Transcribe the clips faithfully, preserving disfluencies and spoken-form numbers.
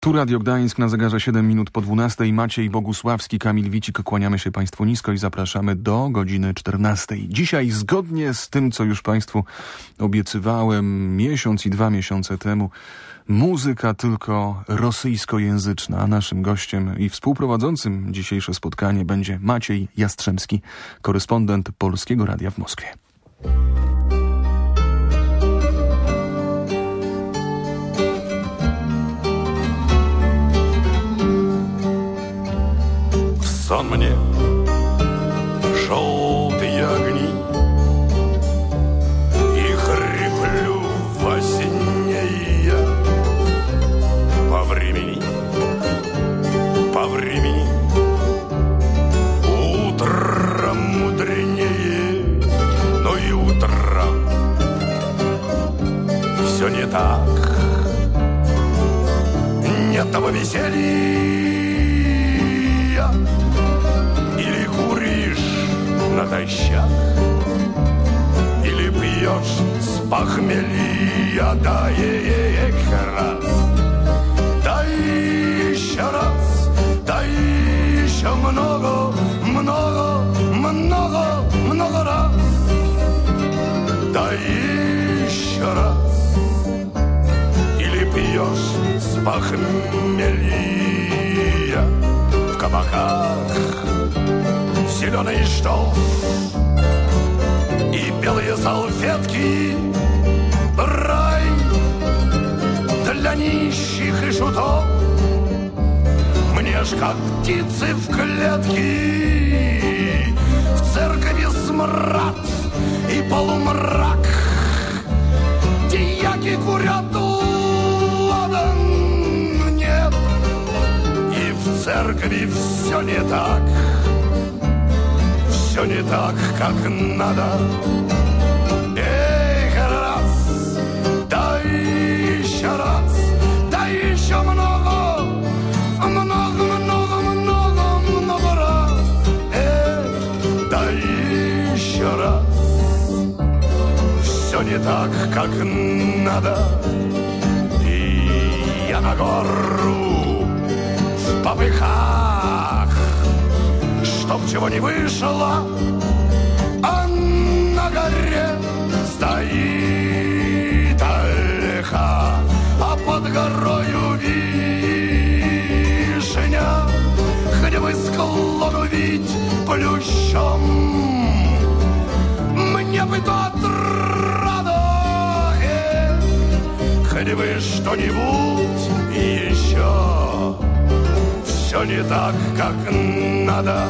Tu Radio Gdańsk, na zegarze siedem minut po dwunastej. Maciej Bogusławski, Kamil Wicik. Kłaniamy się Państwu nisko i zapraszamy do godziny czternastej. Dzisiaj, zgodnie z tym, co już Państwu obiecywałem miesiąc i dwa miesiące temu, muzyka tylko rosyjskojęzyczna. A naszym gościem i współprowadzącym dzisiejsze spotkanie będzie Maciej Jastrzębski, korespondent Polskiego Radia w Moskwie. Сон мне желтые огни, и хриплю во сне я. По времени, по времени утром мудренее, но и утром все не так. Нет того веселья. Или куришь натощак, или пьешь с похмелья. Да еще раз, да еще раз, да еще много, много, много, много раз. Да еще раз, или пьешь с похмелья. В кабаках зеленый штоф и белые салфетки, рай для нищих и шутов. Мне ж как птицы в клетке, в церкви смрад и полумрак. Дьяки курят, ладан нет, и в церкви все не так. Все не так, как надо. Эх, раз, да еще раз, да еще много, много, много, много, много раз. Эх, да еще раз. Все не так, как надо. И я на гору в попыхах, чтоб чего не вышло, а на горе стоит ольха, а под горою вишня, хоть бы склон увидеть плющом. Мне бы то отрада, хоть бы что-нибудь еще. Все не так, как надо.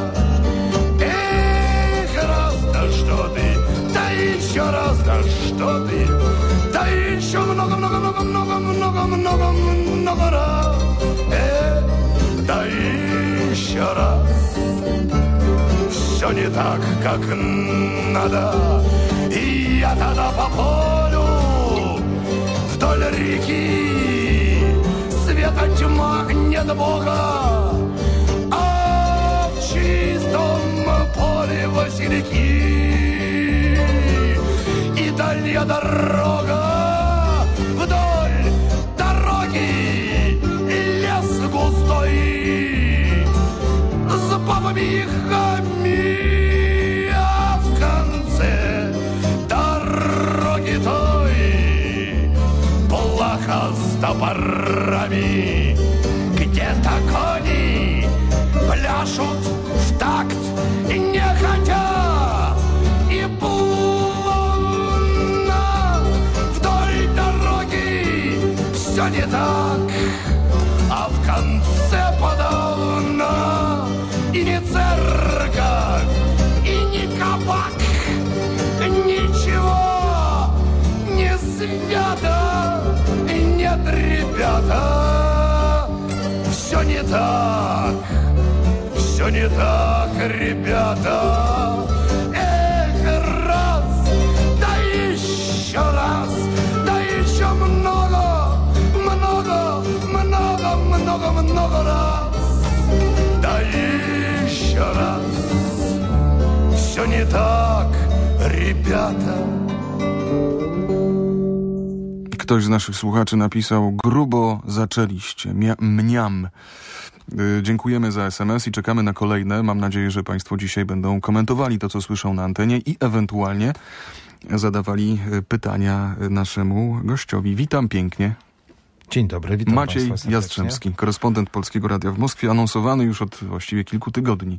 Эх, раз, да что ты, да еще раз, да что ты, да еще много, много, много, много, много, много, много раз. Эх, да еще раз. Все не так, как надо. И я тогда по полю вдоль реки, света тьма, нет Бога, а в чистом поле васильки и дальняя дорога. Вдоль дороги лес густой с бабами и хамми, а в конце дороги той плаха с топорами. Где-то кони пляшут в такт и не хотя, и плавно вдоль дороги все не так, а в конце подавно и не церковь, и не кабак, ничего не свято. Нет, ребята, все не так, все не так, ребята. Эх, раз, да еще раз, да еще много, много, много, много, много раз. Да еще раз, все не так, ребята. Ktoś z naszych słuchaczy napisał: grubo zaczęliście, Mia- mniam. Dziękujemy za es em es i czekamy na kolejne. Mam nadzieję, że Państwo dzisiaj będą komentowali to, co słyszą na antenie i ewentualnie zadawali pytania naszemu gościowi. Witam pięknie. Dzień dobry, witam Maciej Państwa Jastrzębski, korespondent Polskiego Radia w Moskwie, anonsowany już od właściwie kilku tygodni,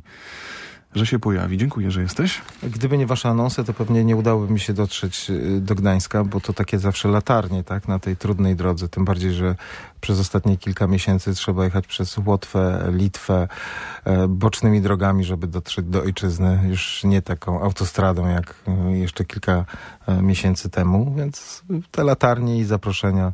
że się pojawi. Dziękuję, że jesteś. Gdyby nie wasze anonsy, to pewnie nie udałoby mi się dotrzeć do Gdańska, bo to takie zawsze latarnie, tak, na tej trudnej drodze. Tym bardziej, że przez ostatnie kilka miesięcy trzeba jechać przez Łotwę, Litwę, e, bocznymi drogami, żeby dotrzeć do ojczyzny. Już nie taką autostradą, jak jeszcze kilka e, miesięcy temu. Więc te latarnie i zaproszenia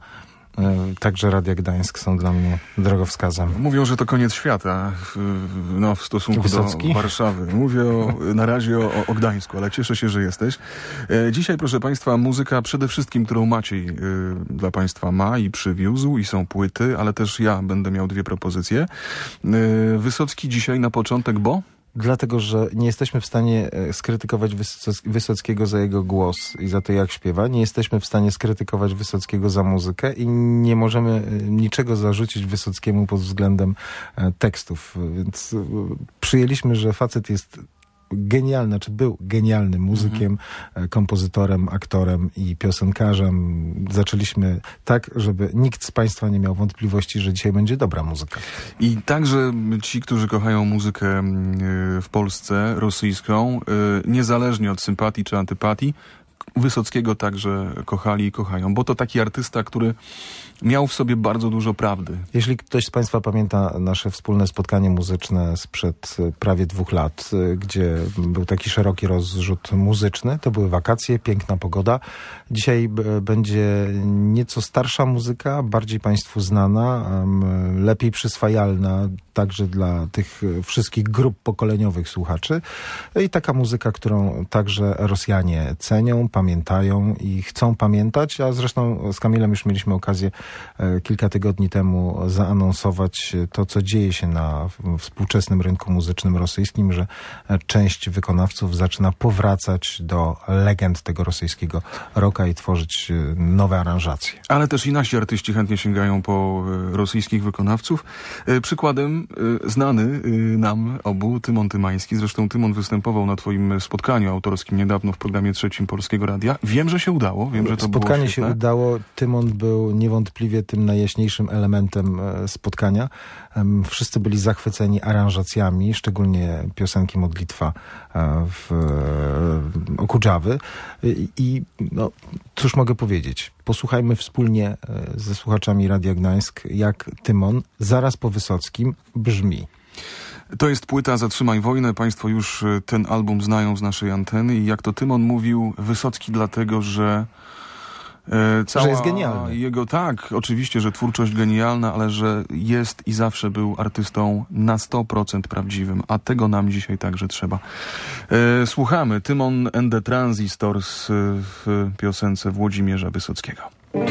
także Radia Gdańsk są dla mnie drogowskazem. Mówią, że to koniec świata w, no, w stosunku Wysocki? do Warszawy. Mówię o, na razie o, o Gdańsku, ale cieszę się, że jesteś. E, dzisiaj, proszę Państwa, muzyka przede wszystkim, którą Maciej e, dla Państwa ma i przywiózł, i są płyty, ale też ja będę miał dwie propozycje. E, Wysocki dzisiaj na początek, bo... Dlatego, że nie jesteśmy w stanie skrytykować Wysockiego za jego głos i za to, jak śpiewa. Nie jesteśmy w stanie skrytykować Wysockiego za muzykę i nie możemy niczego zarzucić Wysockiemu pod względem tekstów. Więc przyjęliśmy, że facet jest genialny, czy był genialnym muzykiem, mhm. kompozytorem, aktorem i piosenkarzem. Zaczęliśmy tak, żeby nikt z Państwa nie miał wątpliwości, że dzisiaj będzie dobra muzyka. I także ci, którzy kochają muzykę w Polsce, rosyjską, niezależnie od sympatii czy antypatii, Wysockiego także kochali i kochają, bo to taki artysta, który miał w sobie bardzo dużo prawdy. Jeśli ktoś z Państwa pamięta nasze wspólne spotkanie muzyczne sprzed prawie dwóch lat, gdzie był taki szeroki rozrzut muzyczny, to były wakacje, piękna pogoda. Dzisiaj b- będzie nieco starsza muzyka, bardziej Państwu znana, um, lepiej przyswajalna także dla tych wszystkich grup pokoleniowych słuchaczy. I taka muzyka, którą także Rosjanie cenią, pamiętają i chcą pamiętać, a zresztą z Kamilem już mieliśmy okazję kilka tygodni temu zaanonsować to, co dzieje się na współczesnym rynku muzycznym rosyjskim, że część wykonawców zaczyna powracać do legend tego rosyjskiego rocka i tworzyć nowe aranżacje. Ale też i nasi artyści chętnie sięgają po rosyjskich wykonawców. Przykładem znany nam obu Tymon Tymański. Zresztą Tymon występował na twoim spotkaniu autorskim niedawno w programie trzecim Polskiego Radia. Wiem, że się udało. Wiem, że to Spotkanie było się udało. Tymon był niewątpliwie tym najjaśniejszym elementem spotkania. Wszyscy byli zachwyceni aranżacjami, szczególnie piosenki Modlitwa w Okudżawy. I no, cóż mogę powiedzieć? Posłuchajmy wspólnie ze słuchaczami Radia Gdańsk, jak Tymon zaraz po Wysockim brzmi. To jest płyta Zatrzymaj wojnę. Państwo już ten album znają z naszej anteny i jak to Tymon mówił, Wysocki dlatego, że e, cała że jest genialny. Jego, tak, oczywiście, że twórczość genialna, ale że jest i zawsze był artystą na sto procent prawdziwym, a tego nam dzisiaj także trzeba. E, słuchamy Tymon and the Transistors w piosence Włodzimierza Wysockiego.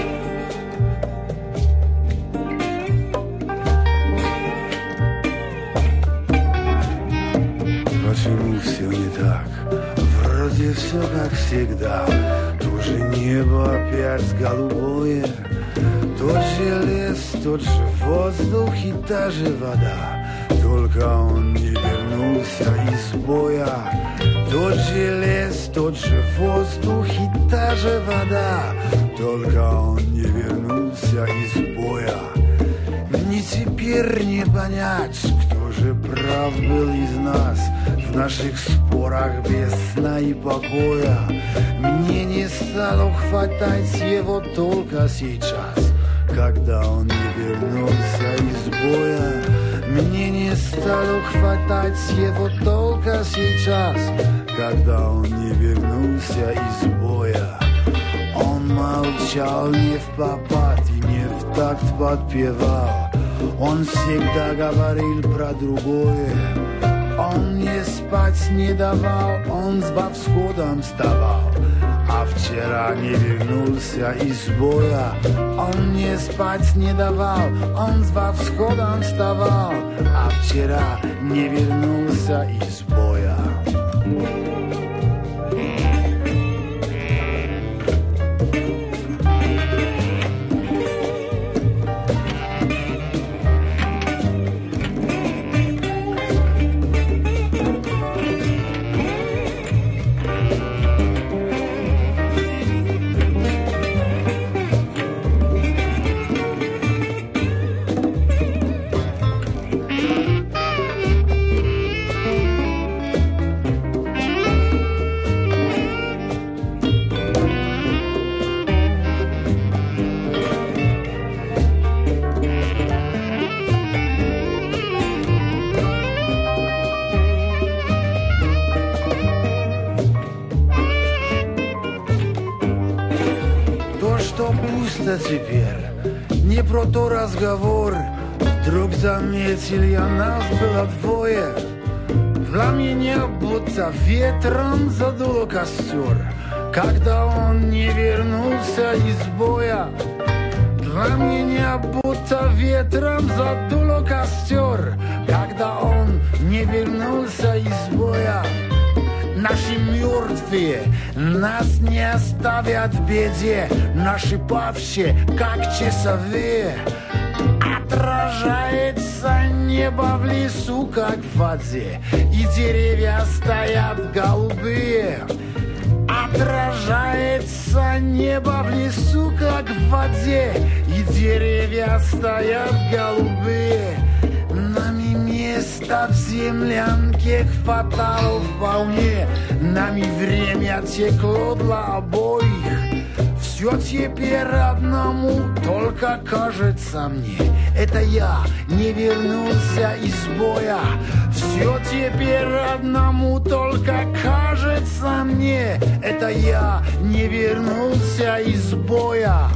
Почему все не так? Вроде все как всегда. То же небо опять голубое, тот же лес, тот же воздух и та же вода. Только он не вернулся из боя. Тот же лес, тот же воздух и та же вода. Только он не вернулся из боя. Мне теперь не понять, кто же прав был из нас в наших спорах без сна и покоя. Мне не стало хватать его только сейчас, когда он не вернулся из боя. Мне не стало хватать его только сейчас, когда он не вернулся из боя. Он молчал не впопад и не в такт подпевал. Он всегда говорил про другое. Он мне спать не давал, он с восходом вставал. А вчера не вернулся из боя. Он мне спать не давал, он с восходом вставал. А вчера не вернулся из боя. это теперь не про то разговор. Вдруг заметили, а нас было двое. Пламя будто ветром задуло костер, когда он не вернулся из боя. Пламя будто ветром задуло костер, когда он не вернулся из боя. Наши мертвые нас не оставят в беде, наши павшие, как часовые. Отражается небо в лесу, как в воде, и деревья стоят голубые. Отражается небо в лесу, как в воде, и деревья стоят голубые. Нами место в землянке хватало вполне, нами время текло для обоих. Все теперь одному только кажется мне, это я не вернулся из боя. Все теперь одному только кажется мне, это я не вернулся из боя.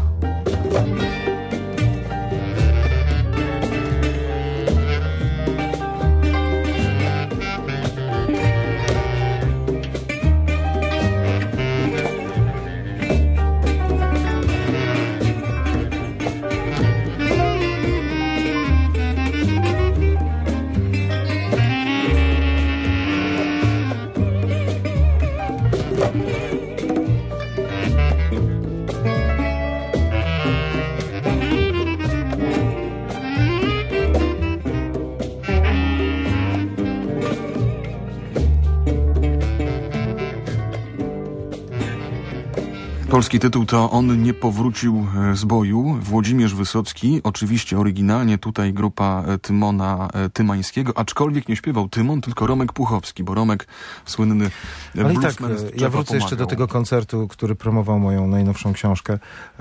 Polski tytuł to On nie powrócił z boju. Włodzimierz Wysocki, oczywiście oryginalnie tutaj grupa Tymona Tymańskiego, aczkolwiek nie śpiewał Tymon, tylko Romek Puchowski, bo Romek słynny Ale i tak, ja wrócę jeszcze do tego koncertu, który promował moją najnowszą książkę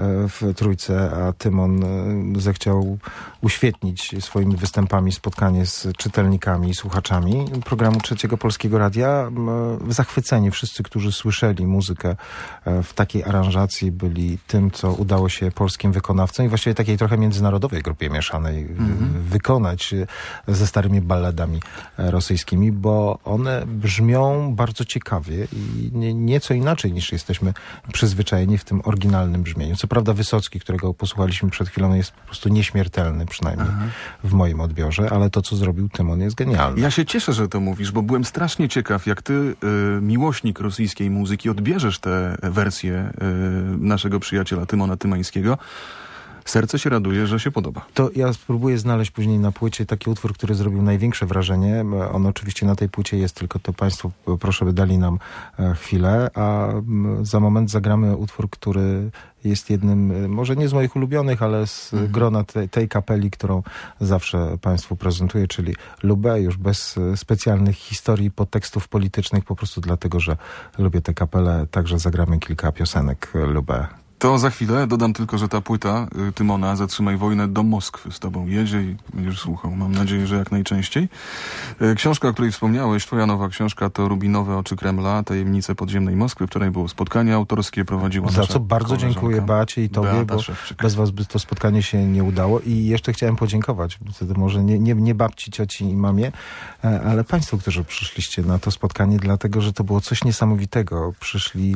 w Trójce, a Tymon zechciał uświetnić swoimi występami spotkanie z czytelnikami i słuchaczami programu Trzeciego Polskiego Radia. Zachwyceni wszyscy, którzy słyszeli muzykę w takiej aranżacji, byli tym, co udało się polskim wykonawcom i właściwie takiej trochę międzynarodowej grupie mieszanej mm-hmm. wykonać ze starymi balladami rosyjskimi, bo one brzmią bardzo ciekawie i nie, nieco inaczej niż jesteśmy przyzwyczajeni w tym oryginalnym brzmieniu. Co prawda Wysocki, którego posłuchaliśmy przed chwilą, jest po prostu nieśmiertelny, przynajmniej Aha. w moim odbiorze, ale to, co zrobił Tymon, jest genialne. Ja się cieszę, że to mówisz, bo byłem strasznie ciekaw, jak ty, y, miłośnik rosyjskiej muzyki, odbierzesz tę wersję y, naszego przyjaciela Tymona Tymańskiego. Serce się raduje, że się podoba. To ja spróbuję znaleźć później na płycie taki utwór, który zrobił największe wrażenie. On oczywiście na tej płycie jest, tylko to państwo proszę by dali nam chwilę, a za moment zagramy utwór, który jest jednym, może nie z moich ulubionych, ale z mhm. grona tej, tej kapeli, którą zawsze państwu prezentuję, czyli Lubę, już bez specjalnych historii, podtekstów politycznych, po prostu dlatego, że lubię tę kapelę. Także zagramy kilka piosenek Lubę. To za chwilę. Dodam tylko, że ta płyta y, Tymona, Zatrzymaj wojnę, do Moskwy z tobą jedzie i będziesz słuchał. Mam nadzieję, że jak najczęściej. Y, książka, o której wspomniałeś, twoja nowa książka to Rubinowe oczy Kremla, tajemnice podziemnej Moskwy. Wczoraj było spotkanie autorskie, prowadziła Za co bardzo dziękuję Beacie i tobie, Beata bo Szewczyk. Bez was by to spotkanie się nie udało. I jeszcze chciałem podziękować, wtedy może nie, nie, nie babci, cioci i mamie, ale państwu, którzy przyszliście na to spotkanie, dlatego, że to było coś niesamowitego. Przyszli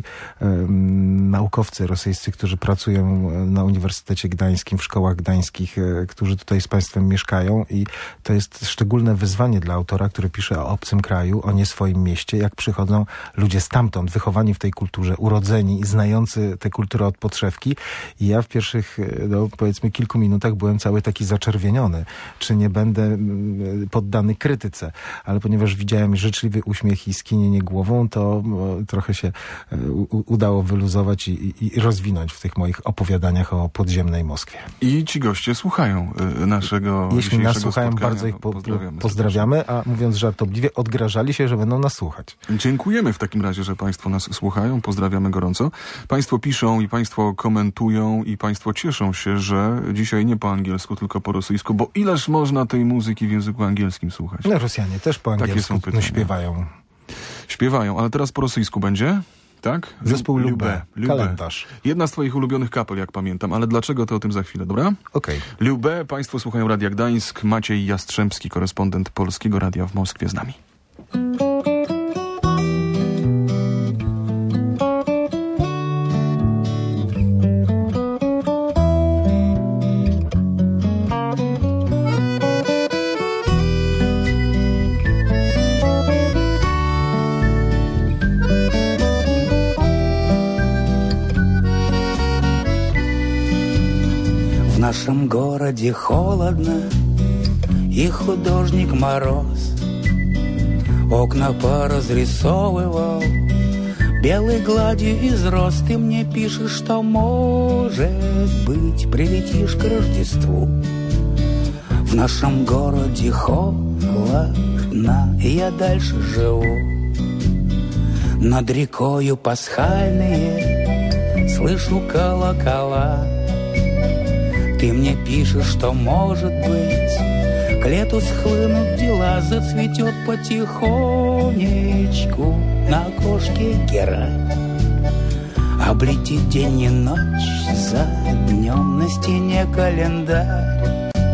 um, naukowcy rosyjscy, którzy pracują na Uniwersytecie Gdańskim, w szkołach gdańskich, którzy tutaj z państwem mieszkają i to jest szczególne wyzwanie dla autora, który pisze o obcym kraju, o nie swoim mieście, jak przychodzą ludzie stamtąd, wychowani w tej kulturze, urodzeni i znający tę kulturę od podszewki. I ja w pierwszych, no, powiedzmy kilku minutach byłem cały taki zaczerwieniony, czy nie będę poddany krytyce, ale ponieważ widziałem życzliwy uśmiech i skinienie głową, to trochę się udało wyluzować i, i, i rozwinąć w tych moich opowiadaniach o podziemnej Moskwie. I ci goście słuchają y, naszego Jeśli nas słuchają, spotkania. bardzo ich po, pozdrawiamy, pozdrawiamy, a mówiąc żartobliwie, odgrażali się, że będą nas słuchać. Dziękujemy w takim razie, że państwo nas słuchają. Pozdrawiamy gorąco. Państwo piszą i państwo komentują i państwo cieszą się, że dzisiaj nie po angielsku, tylko po rosyjsku, bo ileż można tej muzyki w języku angielskim słuchać? No Rosjanie też po angielsku no, śpiewają. Śpiewają, ale teraz po rosyjsku będzie? tak? Zespół Lubę. Kalendarz. Jedna z twoich ulubionych kapel, jak pamiętam, ale dlaczego, to o tym za chwilę, dobra? Okej. Okay. Lubę, państwo słuchają Radia Gdańsk. Maciej Jastrzębski, korespondent Polskiego Radia w Moskwie z nami. В нашем городе холодно, и художник Мороз окна поразрисовывал белой гладью из роз. Ты мне пишешь, что, может быть, прилетишь к Рождеству. В нашем городе холодно, и я дальше живу. Над рекою пасхальные слышу колокола. Ты мне пишешь, что, может быть, к лету схлынут дела, зацветет потихонечку на окошке герань. Облетит день и ночь за днем на стене календарь.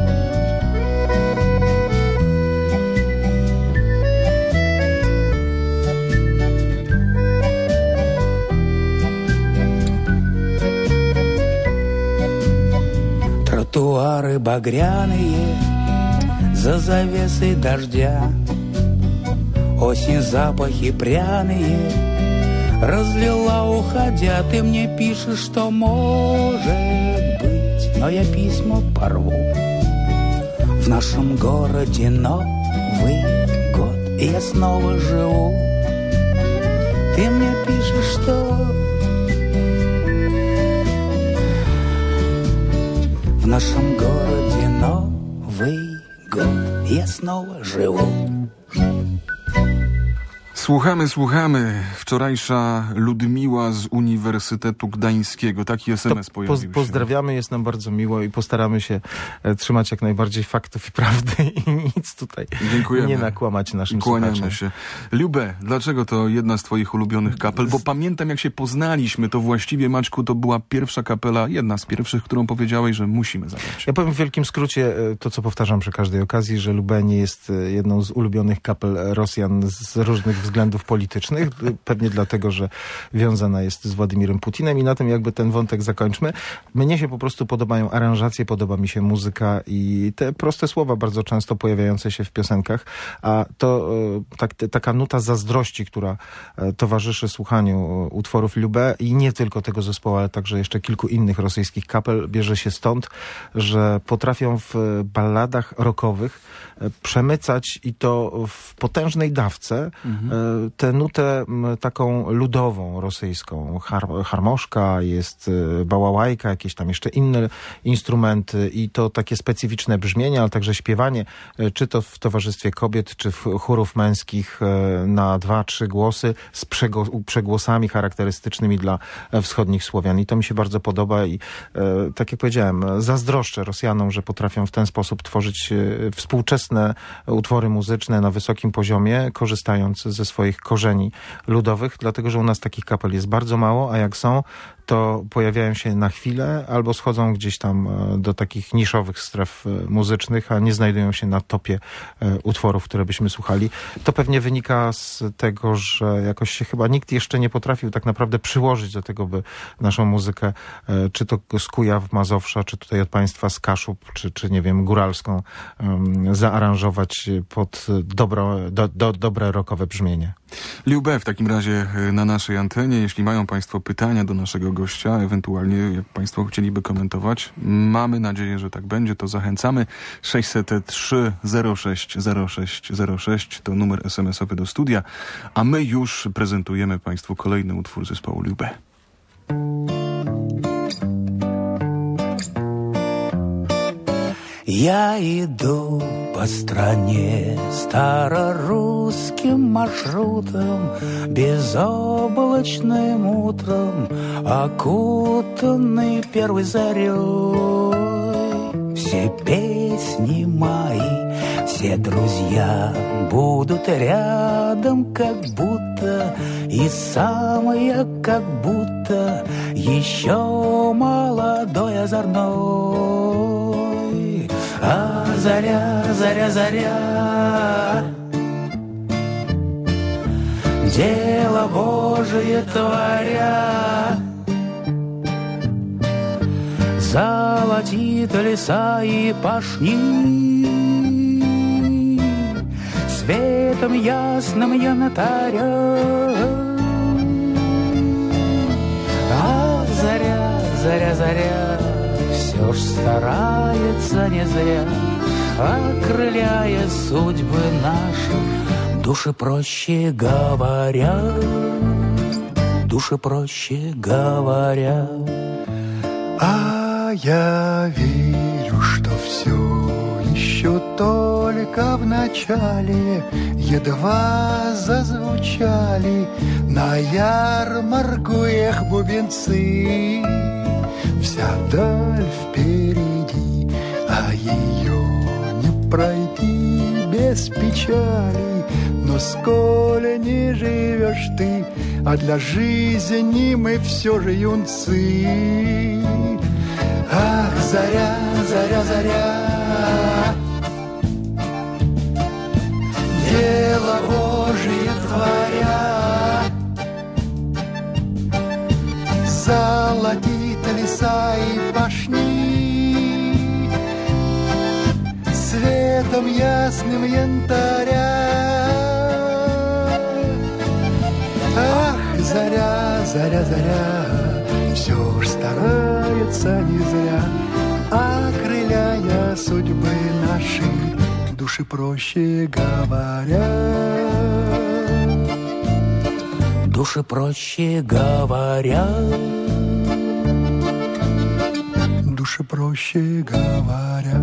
Тротуары багряные за завесой дождя, осень запахи пряные разлила, уходя. Ты мне пишешь, что, может быть, но я письма порву. В нашем городе Новый год, и я снова живу. Ты мне пишешь, что в нашем городе Новый год, я снова живу. Słuchamy, słuchamy. Wczorajsza Ludmiła z Uniwersytetu Gdańskiego. Taki es em es to pojawił poz- się. Pozdrawiamy, jest nam bardzo miło i postaramy się e, trzymać jak najbardziej faktów i prawdy i nic tutaj Dziękujemy. nie nakłamać naszym Kłaniamy słuchaczom. się. Lubę, dlaczego to jedna z twoich ulubionych kapel? Bo pamiętam, jak się poznaliśmy, to właściwie, Maćku, to była pierwsza kapela, jedna z pierwszych, którą powiedziałeś, że musimy zagrać. Ja powiem w wielkim skrócie e, to, co powtarzam przy każdej okazji, że Lubę nie jest e, jedną z ulubionych kapel Rosjan z różnych względów politycznych. Pewnie dlatego, że wiązana jest z Władimirem Putinem i na tym jakby ten wątek zakończmy. Mnie się po prostu podobają aranżacje, podoba mi się muzyka i te proste słowa bardzo często pojawiające się w piosenkach, a to e, tak, te, taka nuta zazdrości, która e, towarzyszy słuchaniu utworów Lubę i nie tylko tego zespołu, ale także jeszcze kilku innych rosyjskich kapel, bierze się stąd, że potrafią w balladach rockowych e, przemycać i to w potężnej dawce mhm. e, tę nutę m, taką ludową, rosyjską. Har, harmoszka, jest e, bałałajka, jakieś tam jeszcze inne instrumenty i to takie specyficzne brzmienie, ale także śpiewanie, e, czy to w towarzystwie kobiet, czy w chórów męskich e, na dwa, trzy głosy z przego- przegłosami charakterystycznymi dla e, wschodnich Słowian. I to mi się bardzo podoba i e, tak jak powiedziałem, zazdroszczę Rosjanom, że potrafią w ten sposób tworzyć e, współczesne utwory muzyczne na wysokim poziomie, korzystając ze swoich korzeni ludowych, dlatego że u nas takich kapel jest bardzo mało, a jak są, to pojawiają się na chwilę albo schodzą gdzieś tam do takich niszowych stref muzycznych, a nie znajdują się na topie utworów, które byśmy słuchali. To pewnie wynika z tego, że jakoś się chyba nikt jeszcze nie potrafił tak naprawdę przyłożyć do tego, by naszą muzykę, czy to z Kujaw, Mazowsza, czy tutaj od państwa z Kaszub, czy, czy nie wiem, góralską, um, zaaranżować pod dobro, do, do, dobre rockowe brzmienie. Lubę w takim razie na naszej antenie. Jeśli mają państwo pytania do naszego gościa, ewentualnie jak państwo chcieliby komentować, mamy nadzieję, że tak będzie, to zachęcamy. sześćset trzy zero sześć zero sześć zero sześć to numer es em es owy do studia, a my już prezentujemy państwu kolejny utwór zespołu Lubę. Я иду по стране старорусским маршрутом, безоблачным утром, окутанный первой зарей. Все песни мои, все все друзья будут рядом, как будто, и сам я как будто еще молодой, озорной. А заря, заря, заря, дело Божие творя, золотит леса и пашни, светом ясным янтаря. А заря, заря, заря, все ж старается не зря, окрыляя судьбы наши, души проще говоря, души проще говоря. А я верю, что все еще только в начале, едва зазвучали на ярмарку эх бубенцы. Вся даль впереди, а ее не пройти без печали. Но сколь не живешь ты, а для жизни мы все же юнцы. Ах, заря, заря, заря, дело Божие творя, золотит леса и пашни, светом ясным янтаря. Ах, заря, заря, заря, все ж старается не зря, окрыляя судьбы наши, души проще говоря. Души проще говоря, души проще говоря.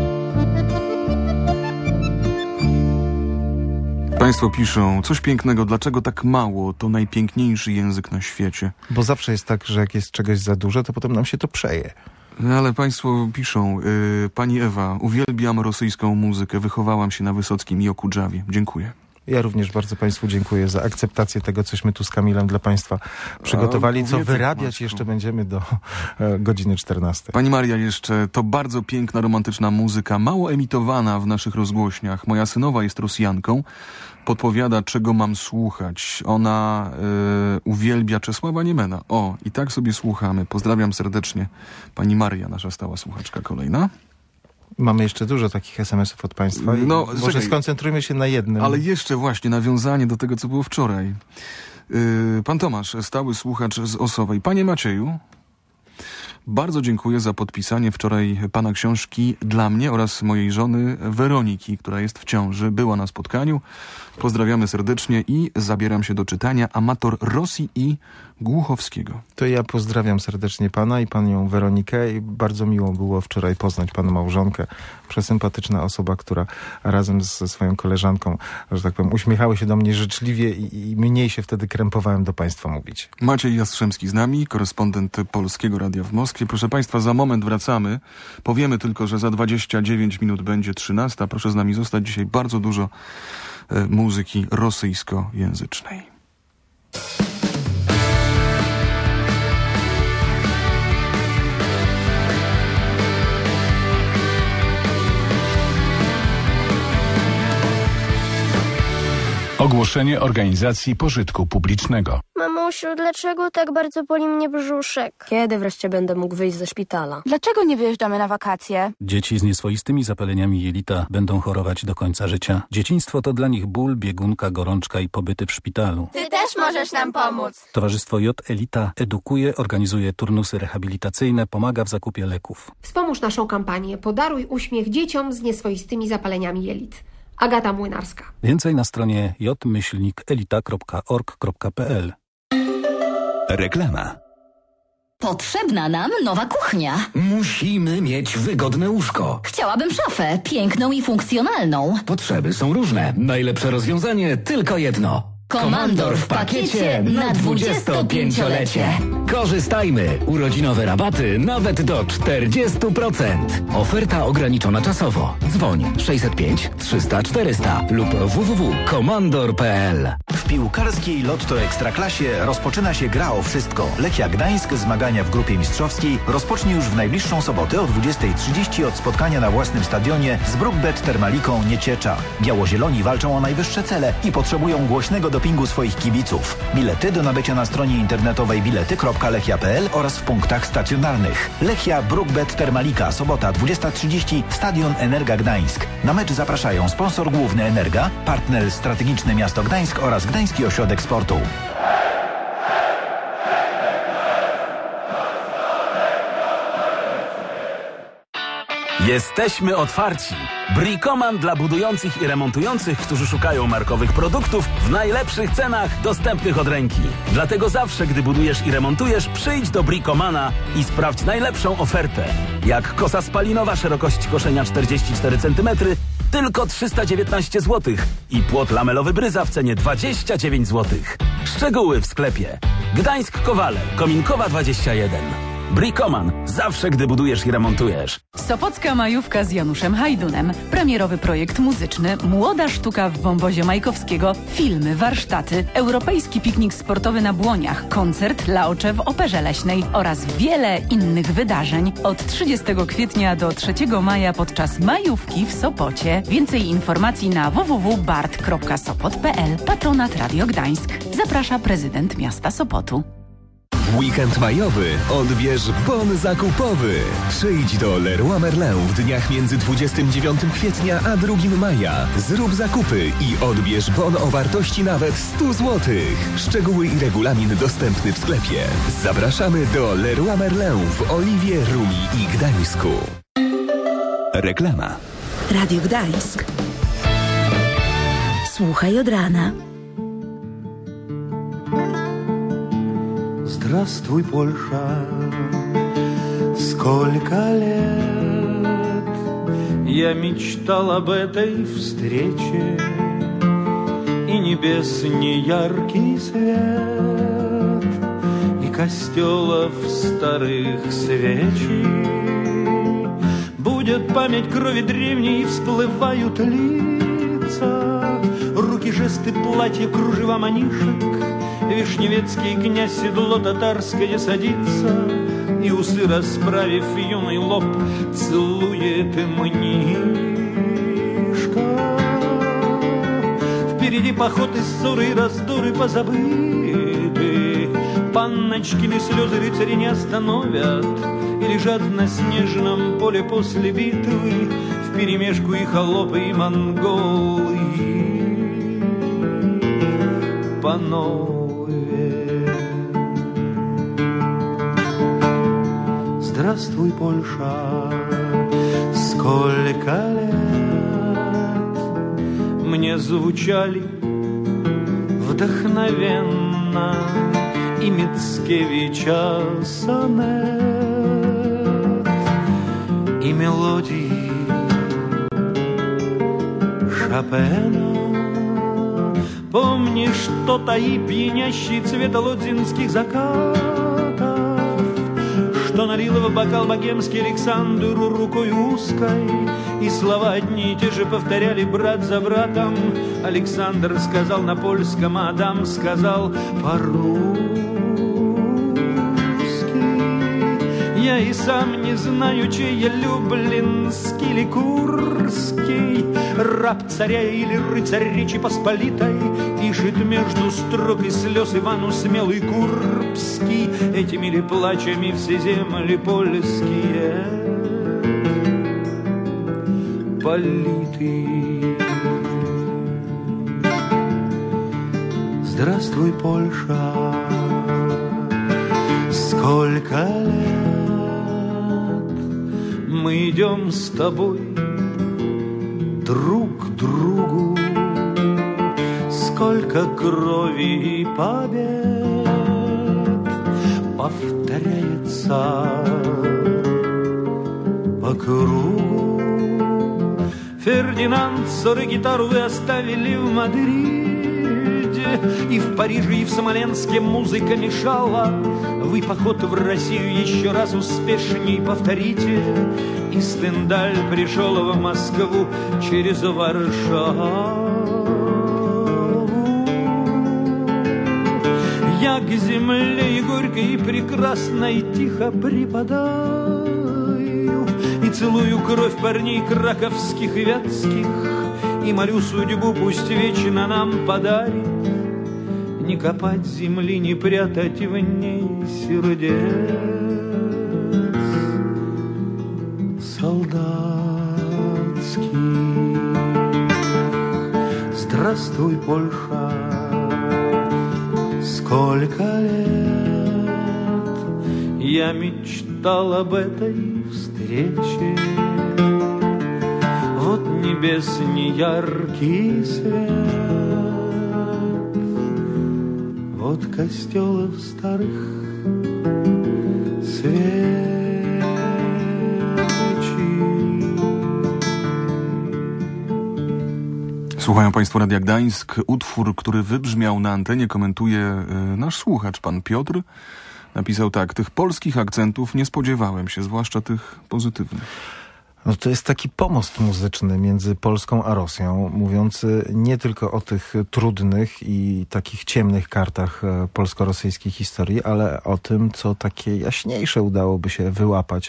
Państwo piszą, coś pięknego, dlaczego tak mało? To najpiękniejszy język na świecie. Bo zawsze jest tak, że jak jest czegoś za dużo, to potem nam się to przeje. No ale państwo piszą, yy, pani Ewa, uwielbiam rosyjską muzykę, wychowałam się na Wysockim i Okudżawie. Dziękuję. Ja również bardzo Państwu dziękuję za akceptację tego, cośmy tu z Kamilem dla Państwa przygotowali, co wyrabiać jeszcze będziemy do e, godziny czternastej. Pani Maria jeszcze, to bardzo piękna, romantyczna muzyka, mało emitowana w naszych rozgłośniach. Moja synowa jest Rosjanką, podpowiada, czego mam słuchać. Ona e, uwielbia Czesława Niemena. O, i tak sobie słuchamy. Pozdrawiam serdecznie. Pani Maria, nasza stała słuchaczka kolejna. Mamy jeszcze dużo takich es em esów od Państwa i no, może czekaj, skoncentrujmy się na jednym. Ale jeszcze właśnie nawiązanie do tego, co było wczoraj. Yy, pan Tomasz, stały słuchacz z Osowej. Panie Macieju, bardzo dziękuję za podpisanie wczoraj pana książki dla mnie oraz mojej żony Weroniki, która jest w ciąży. Była na spotkaniu. Pozdrawiamy serdecznie i zabieram się do czytania Amator Rosji i Głuchowskiego. To ja pozdrawiam serdecznie pana i panią Weronikę i bardzo miło było wczoraj poznać panu małżonkę. Przesympatyczna osoba, która razem ze swoją koleżanką, że tak powiem, uśmiechały się do mnie życzliwie i, i mniej się wtedy krępowałem do państwa mówić. Maciej Jastrzębski z nami, korespondent Polskiego Radia w Moskwie. Proszę państwa, za moment wracamy. Powiemy tylko, że za dwadzieścia dziewięć minut będzie trzynasta. Proszę z nami zostać. Dzisiaj bardzo dużo e, muzyki rosyjskojęzycznej. Ogłoszenie organizacji pożytku publicznego. Mamusiu, dlaczego tak bardzo boli mnie brzuszek? Kiedy wreszcie będę mógł wyjść ze szpitala? Dlaczego nie wyjeżdżamy na wakacje? Dzieci z nieswoistymi zapaleniami jelita będą chorować do końca życia. Dzieciństwo to dla nich ból, biegunka, gorączka i pobyty w szpitalu. Ty też możesz nam pomóc. Towarzystwo J Elita edukuje, organizuje turnusy rehabilitacyjne, pomaga w zakupie leków. Wspomóż naszą kampanię Podaruj uśmiech dzieciom z nieswoistymi zapaleniami jelit. Agata Młynarska. Więcej na stronie j myślnik elita kropka org kropka p l. Reklama. Potrzebna nam nowa kuchnia. Musimy mieć wygodne łóżko. Chciałabym szafę, piękną i funkcjonalną. Potrzeby są różne. Najlepsze rozwiązanie tylko jedno. Komandor w pakiecie na dwudziestopięciolecie. Korzystajmy! Urodzinowe rabaty nawet do czterdzieści procent. Oferta ograniczona czasowo. Dzwoń sześćset pięć trzysta czterysta lub w w w kropka komandor kropka p l. W piłkarskiej Lotto Ekstraklasie rozpoczyna się gra o wszystko. Lechia Gdańsk, zmagania w grupie mistrzowskiej, rozpocznie już w najbliższą sobotę o dwudziestej trzydzieści od spotkania na własnym stadionie z Brukbet Termaliką Nieciecza. Biało-zieloni walczą o najwyższe cele i potrzebują głośnego dopingu swoich kibiców. Bilety do nabycia na stronie internetowej bilety kropka lechia kropka p l oraz w punktach stacjonarnych. Lechia Brukbet Termalika, sobota dwudziesta trzydzieści, Stadion Energa Gdańsk. Na mecz zapraszają sponsor główny Energa, partner strategiczny Miasto Gdańsk oraz Gdański Ośrodek Sportu. Jesteśmy otwarci. Bricoman dla budujących i remontujących, którzy szukają markowych produktów w najlepszych cenach dostępnych od ręki. Dlatego zawsze, gdy budujesz i remontujesz, przyjdź do Bricomana i sprawdź najlepszą ofertę. Jak kosa spalinowa, szerokość koszenia czterdzieści cztery centymetry, tylko trzysta dziewiętnaście złotych i płot lamelowy Bryza w cenie dwadzieścia dziewięć złotych. Szczegóły w sklepie. Gdańsk Kowale, Kominkowa dwadzieścia jeden. Bricoman. Zawsze, gdy budujesz i remontujesz. Sopocka majówka z Januszem Hajdunem. Premierowy projekt muzyczny, młoda sztuka w wąwozie Majkowskiego, filmy, warsztaty, europejski piknik sportowy na Błoniach, koncert Laocze w Operze Leśnej oraz wiele innych wydarzeń. Od trzydziestego kwietnia do trzeciego maja podczas majówki w Sopocie. Więcej informacji na w w w kropka bart kropka sopot kropka p l. Patronat Radio Gdańsk. Zaprasza prezydent miasta Sopotu. W weekend majowy odbierz bon zakupowy. Przyjdź do Leroy Merlin w dniach między dwudziestego dziewiątego kwietnia a drugiego maja. Zrób zakupy i odbierz bon o wartości nawet sto złotych. Szczegóły i regulamin dostępny w sklepie. Zapraszamy do Leroy Merlin w Oliwie, Rumi i Gdańsku. Reklama. Radio Gdańsk. Słuchaj od rana. Здравствуй, Польша, сколько лет я мечтал об этой встрече, и небес неяркий свет, и костелов старых свечей. Будет память крови древней, и всплывают лица, руки, жесты, платья, кружева манишек. Вишневецкий князь седло татарское садится, и усы расправив юный лоб, целует мнишка. Впереди поход и ссоры, и раздоры позабыты. Панночкины слезы рыцари не остановят, и лежат на снежном поле после битвы вперемешку и холопы, и монголы, панове. Здравствуй, Польша, сколько лет мне звучали вдохновенно и Мицкевича сонет, и мелодии Шопена. Помнишь тот и пьянящий цвет лодзинских закатов, что налил в бокал богемский Александру рукой узкой, и слова одни и те же повторяли брат за братом. Александр сказал на польском, а Адам сказал по-русски. Я и сам не знаю, чей я, люблинский или курский, раб царя или рыцарь Речи Посполитой, пишет между строк и слез Ивану смелый Курбский, этими ли плачами все земли польские политы. Здравствуй, Польша, сколько лет мы идем с тобой друг к другу, сколько крови и побед повторяется по кругу. Фердинанд, ссоры, гитару вы оставили в Мадриде, И в Париже, и в Смоленске музыка мешала. Вы поход в Россию еще раз успешней повторите. И Стендаль пришел в Москву через Варшаву. Я к земле и горькой, и прекрасной тихо припадаю. И целую кровь парней краковских и вятских. И молю судьбу, пусть вечно нам подарит не копать земли, не прятать в ней сердец солдатских. Здравствуй, Польша, сколько лет я мечтал об этой встрече. Вот небес неяркий свет, вот костелов старых свечи. Słuchają Państwo Radia Gdańsk. Utwór, który wybrzmiał na antenie, komentuje y, nasz słuchacz, pan Piotr. Napisał tak: tych polskich akcentów nie spodziewałem się, zwłaszcza tych pozytywnych. No to jest taki pomost muzyczny między Polską a Rosją, mówiący nie tylko o tych trudnych i takich ciemnych kartach polsko-rosyjskiej historii, ale o tym, co takie jaśniejsze udałoby się wyłapać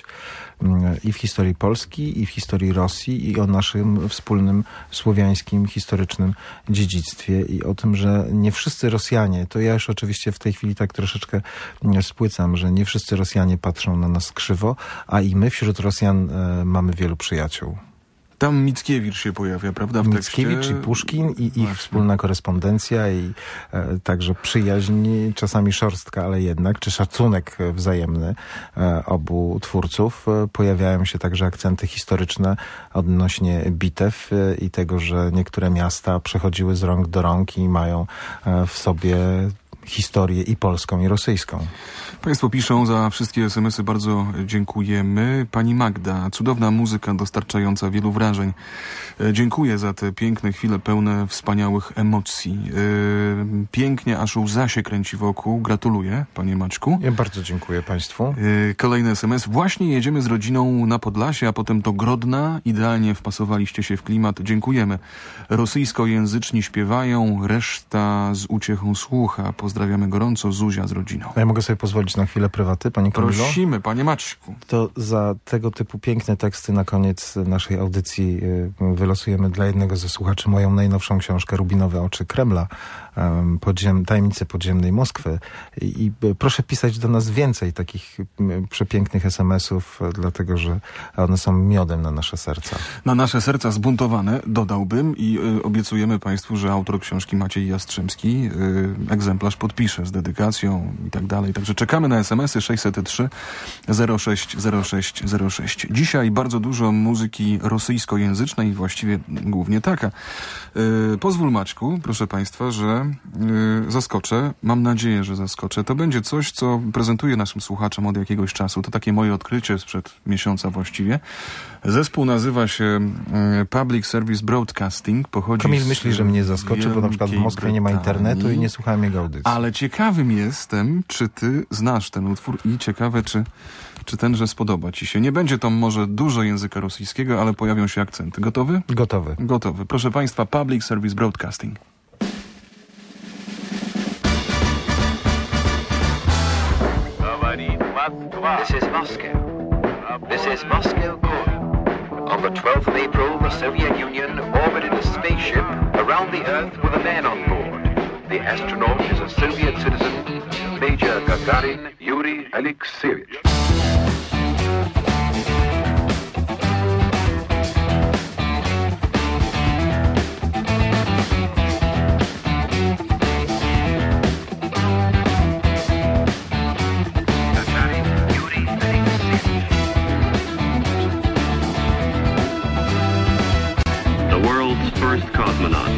i w historii Polski, i w historii Rosji, i o naszym wspólnym słowiańskim, historycznym dziedzictwie, i o tym, że nie wszyscy Rosjanie, to ja już oczywiście w tej chwili tak troszeczkę spłycam, że nie wszyscy Rosjanie patrzą na nas krzywo, a i my wśród Rosjan e, mamy wielu przyjaciół. Tam Mickiewicz się pojawia, prawda? W Mickiewicz tekście. I Puszkin i ich wspólna korespondencja i e, także przyjaźń, czasami szorstka, ale jednak, czy szacunek wzajemny e, obu twórców. E, pojawiają się także akcenty historyczne odnośnie bitew e, i tego, że niektóre miasta przechodziły z rąk do rąk i mają e, w sobie historię i polską, i rosyjską. Państwo piszą, za wszystkie es em esy bardzo dziękujemy. Pani Magda, cudowna muzyka dostarczająca wielu wrażeń. Dziękuję za te piękne chwile pełne wspaniałych emocji. Pięknie, aż łza się kręci wokół. Gratuluję, panie Maćku. Ja bardzo dziękuję państwu. Kolejny es em es. Właśnie jedziemy z rodziną na Podlasie, a potem do Grodna. Idealnie wpasowaliście się w klimat. Dziękujemy. Rosyjskojęzyczni śpiewają, reszta z uciechą słucha. Pozdrawiamy gorąco, Zuzia z rodziną. Ja mogę sobie pozwolić na chwilę prywaty, panie Kamilo? Prosimy, panie Maćku. To za tego typu piękne teksty na koniec naszej audycji wylosujemy dla jednego ze słuchaczy moją najnowszą książkę Rubinowe oczy Kremla, podziem, tajemnice podziemnej Moskwy. I, I proszę pisać do nas więcej takich przepięknych es em esów, dlatego że one są miodem na nasze serca. Na nasze serca zbuntowane, dodałbym, i y, obiecujemy państwu, że autor książki Maciej Jastrzębski y, egzemplarz podpisze z dedykacją i tak dalej. Także czekamy na es em esy sześćset trzy zero sześć zero sześć zero sześć. Dzisiaj bardzo dużo muzyki rosyjskojęzycznej, właściwie głównie taka. Y, pozwól, Maćku, proszę państwa, że y, zaskoczę. Mam nadzieję, że zaskoczę. To będzie coś, co prezentuję naszym słuchaczom od jakiegoś czasu. To takie moje odkrycie sprzed miesiąca właściwie. Zespół nazywa się y, Public Service Broadcasting. Pochodzi Kamil myśli, że mnie zaskoczy, bo na przykład w Moskwie nie ma internetu i nie słuchałem jego audycji. Ale ciekawym jestem, czy ty znasz ten utwór i ciekawe, czy, czy tenże spodoba ci się. Nie będzie to może dużo języka rosyjskiego, ale pojawią się akcenty. Gotowy? Gotowy. Gotowy. Proszę państwa, Public Service Broadcasting. This is Moscow. This is Moscow calling. On the twelfth of April, the Soviet Union orbited a spaceship around the Earth with a man on board. The astronaut is a Soviet citizen, Major Gagarin Yuri Alexeyevich. Cosmonaut.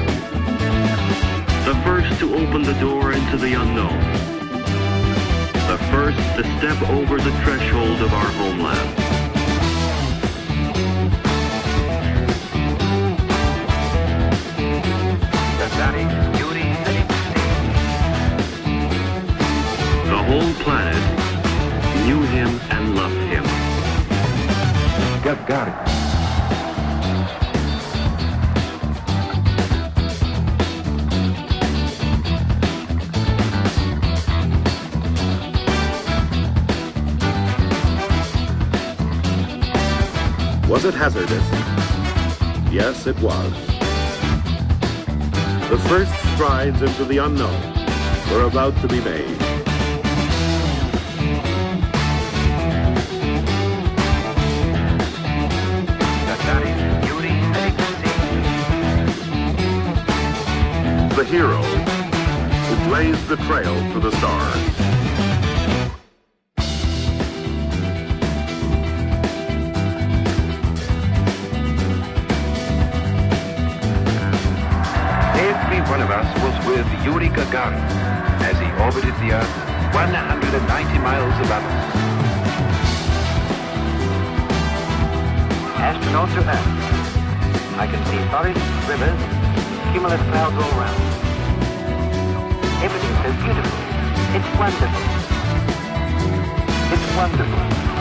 The first to open the door into the unknown. The first to step over the threshold of our homeland. Gagarin Yuri Alexeyevich. Gagarin. Was it hazardous? Yes, it was. The first strides into the unknown were about to be made. The hero who blazed the trail to the stars. One of us was with Yuri Gagarin as he orbited the Earth one hundred ninety miles above us. Astronaut to Earth. I can see forests, rivers, cumulus clouds all round. Everything's so beautiful. It's wonderful. It's wonderful.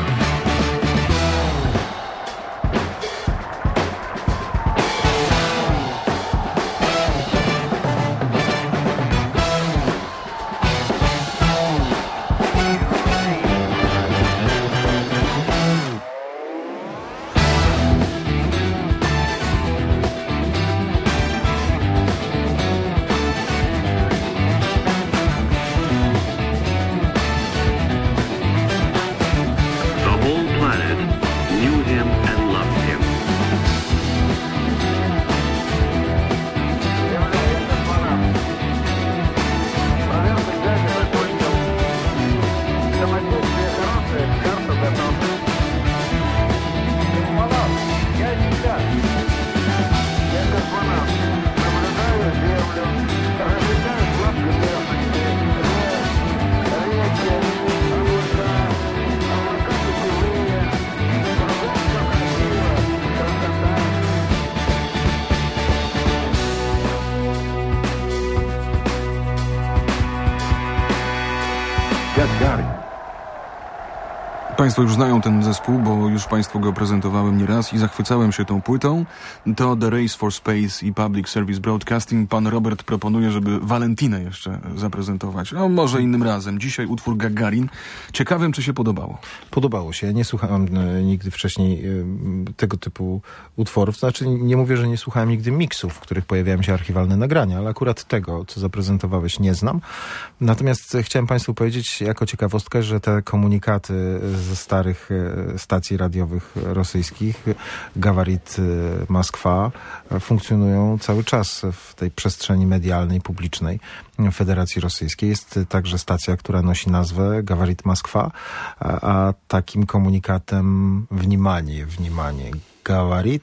Państwo już znają ten zespół, bo już Państwu go prezentowałem nieraz i zachwycałem się tą płytą. To The Race for Space i Public Service Broadcasting. Pan Robert proponuje, żeby Walentinę jeszcze zaprezentować. No może innym razem. Dzisiaj utwór Gagarin. Ciekawym, czy się podobało? Podobało się. Nie słuchałem nigdy wcześniej tego typu utworów. Znaczy nie mówię, że nie słuchałem nigdy miksów, w których pojawiają się archiwalne nagrania, ale akurat tego, co zaprezentowałeś, nie znam. Natomiast chciałem Państwu powiedzieć jako ciekawostkę, że te komunikaty ze starych stacji radiowych rosyjskich, Gavarit Moskwa, funkcjonują cały czas w tej przestrzeni medialnej, publicznej Federacji Rosyjskiej. Jest także stacja, która nosi nazwę Gavarit Moskwa, a, a takim komunikatem wнимание, wнимание, Gavarit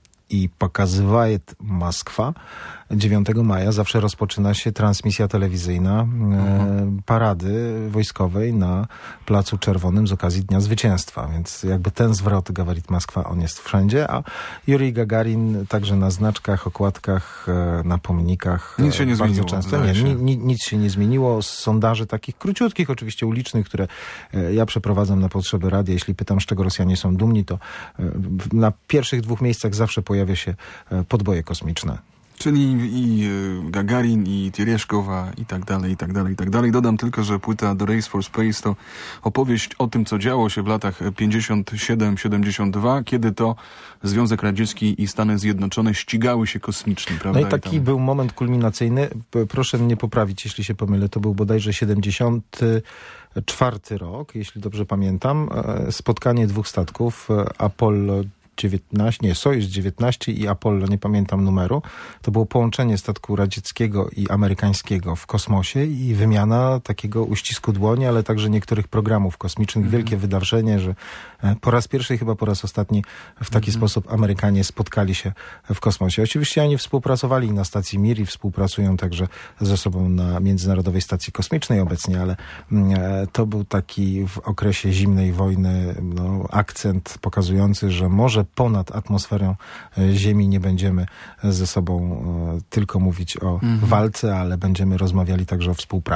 i pokazywajet Moskwa. dziewiątego maja zawsze rozpoczyna się transmisja telewizyjna mhm. e, parady wojskowej na Placu Czerwonym z okazji Dnia Zwycięstwa. Więc jakby ten zwrot Gavarit Moskwa, on jest wszędzie, a Jurij Gagarin także na znaczkach, okładkach, e, na pomnikach. Nic się nie bardzo zmieniło. Często. Nie, ni, ni, nic się nie zmieniło. Z sondaży takich króciutkich, oczywiście ulicznych, które e, ja przeprowadzam na potrzeby radia. Jeśli pytam, z czego Rosjanie są dumni, to e, na pierwszych dwóch miejscach zawsze pojawia się e, podboje kosmiczne. Czyli i Gagarin, i Tereszkowa, i tak dalej, i tak dalej, i tak dalej. Dodam tylko, że płyta The Race for Space to opowieść o tym, co działo się w latach pięćdziesiąt siedem siedemdziesiąt dwa, kiedy to Związek Radziecki i Stany Zjednoczone ścigały się kosmicznie, prawda? No i taki I tam... był moment kulminacyjny. Proszę mnie poprawić, jeśli się pomylę. To był bodajże siedemdziesiąty czwarty rok, jeśli dobrze pamiętam. Spotkanie dwóch statków, Apollo dziewiętnaście, nie, Sojusz dziewiętnaście i Apollo, nie pamiętam numeru. To było połączenie statku radzieckiego i amerykańskiego w kosmosie i wymiana takiego uścisku dłoni, ale także niektórych programów kosmicznych. Mm-hmm. Wielkie wydarzenie, że po raz pierwszy i chyba po raz ostatni w taki mm-hmm. sposób Amerykanie spotkali się w kosmosie. Oczywiście oni współpracowali na stacji Mir i współpracują także ze sobą na Międzynarodowej Stacji Kosmicznej obecnie, ale e, to był taki w okresie zimnej wojny no, akcent pokazujący, że może ponad atmosferą Ziemi nie będziemy ze sobą e, tylko mówić o mm-hmm. walce, ale będziemy rozmawiali także o współpracy.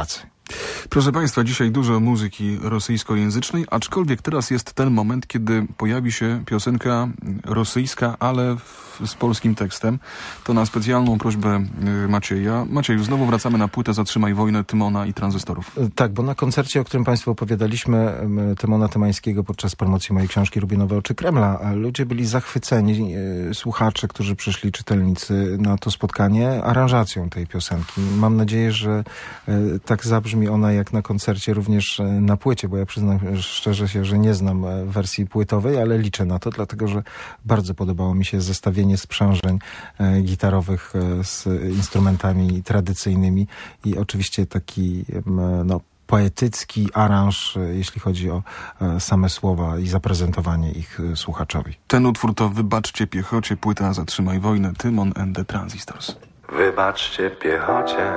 Proszę Państwa, dzisiaj dużo muzyki rosyjskojęzycznej, aczkolwiek teraz jest ten moment, kiedy pojawi się piosenka rosyjska, ale w, z polskim tekstem. To na specjalną prośbę Macieja. Macieju, znowu wracamy na płytę Zatrzymaj wojnę Tymona i Tranzystorów. Tak, bo na koncercie, o którym Państwu opowiadaliśmy, Tymona Tymańskiego podczas promocji mojej książki Rubinowe oczy Kremla, ludzie byli zachwyceni, słuchacze, którzy przyszli, czytelnicy na to spotkanie, aranżacją tej piosenki. Mam nadzieję, że tak zabrzmi ona jak na koncercie również na płycie, bo ja przyznam szczerze się, że nie znam wersji płytowej, ale liczę na to, dlatego że bardzo podobało mi się zestawienie sprzężeń gitarowych z instrumentami tradycyjnymi i oczywiście taki no, poetycki aranż, jeśli chodzi o same słowa i zaprezentowanie ich słuchaczowi. Ten utwór to Wybaczcie piechocie, płyta Zatrzymaj wojnę, Tymon and the Transistors. Wybaczcie piechocie,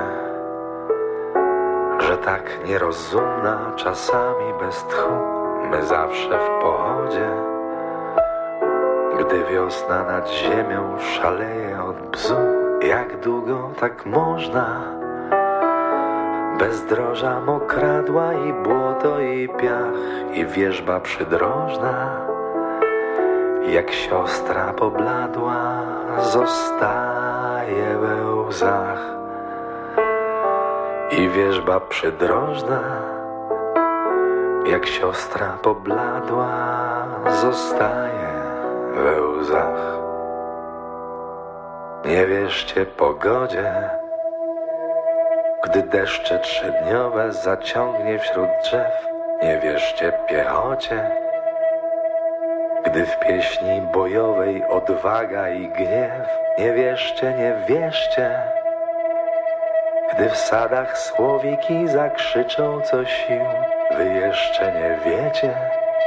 że tak nierozumna, czasami bez tchu, my zawsze w pochodzie. Gdy wiosna nad ziemią szaleje od bzu, jak długo tak można? Bezdroża mokradła i błoto i piach i wierzba przydrożna, jak siostra pobladła, zostaje we łzach. I wierzba przydrożna, jak siostra pobladła, zostaje we łzach. Nie wierzcie pogodzie, gdy deszcze trzydniowe zaciągnie wśród drzew. Nie wierzcie piechocie, gdy w pieśni bojowej odwaga i gniew. Nie wierzcie, nie wierzcie, gdy w sadach słowiki zakrzyczą co sił. Wy jeszcze nie wiecie,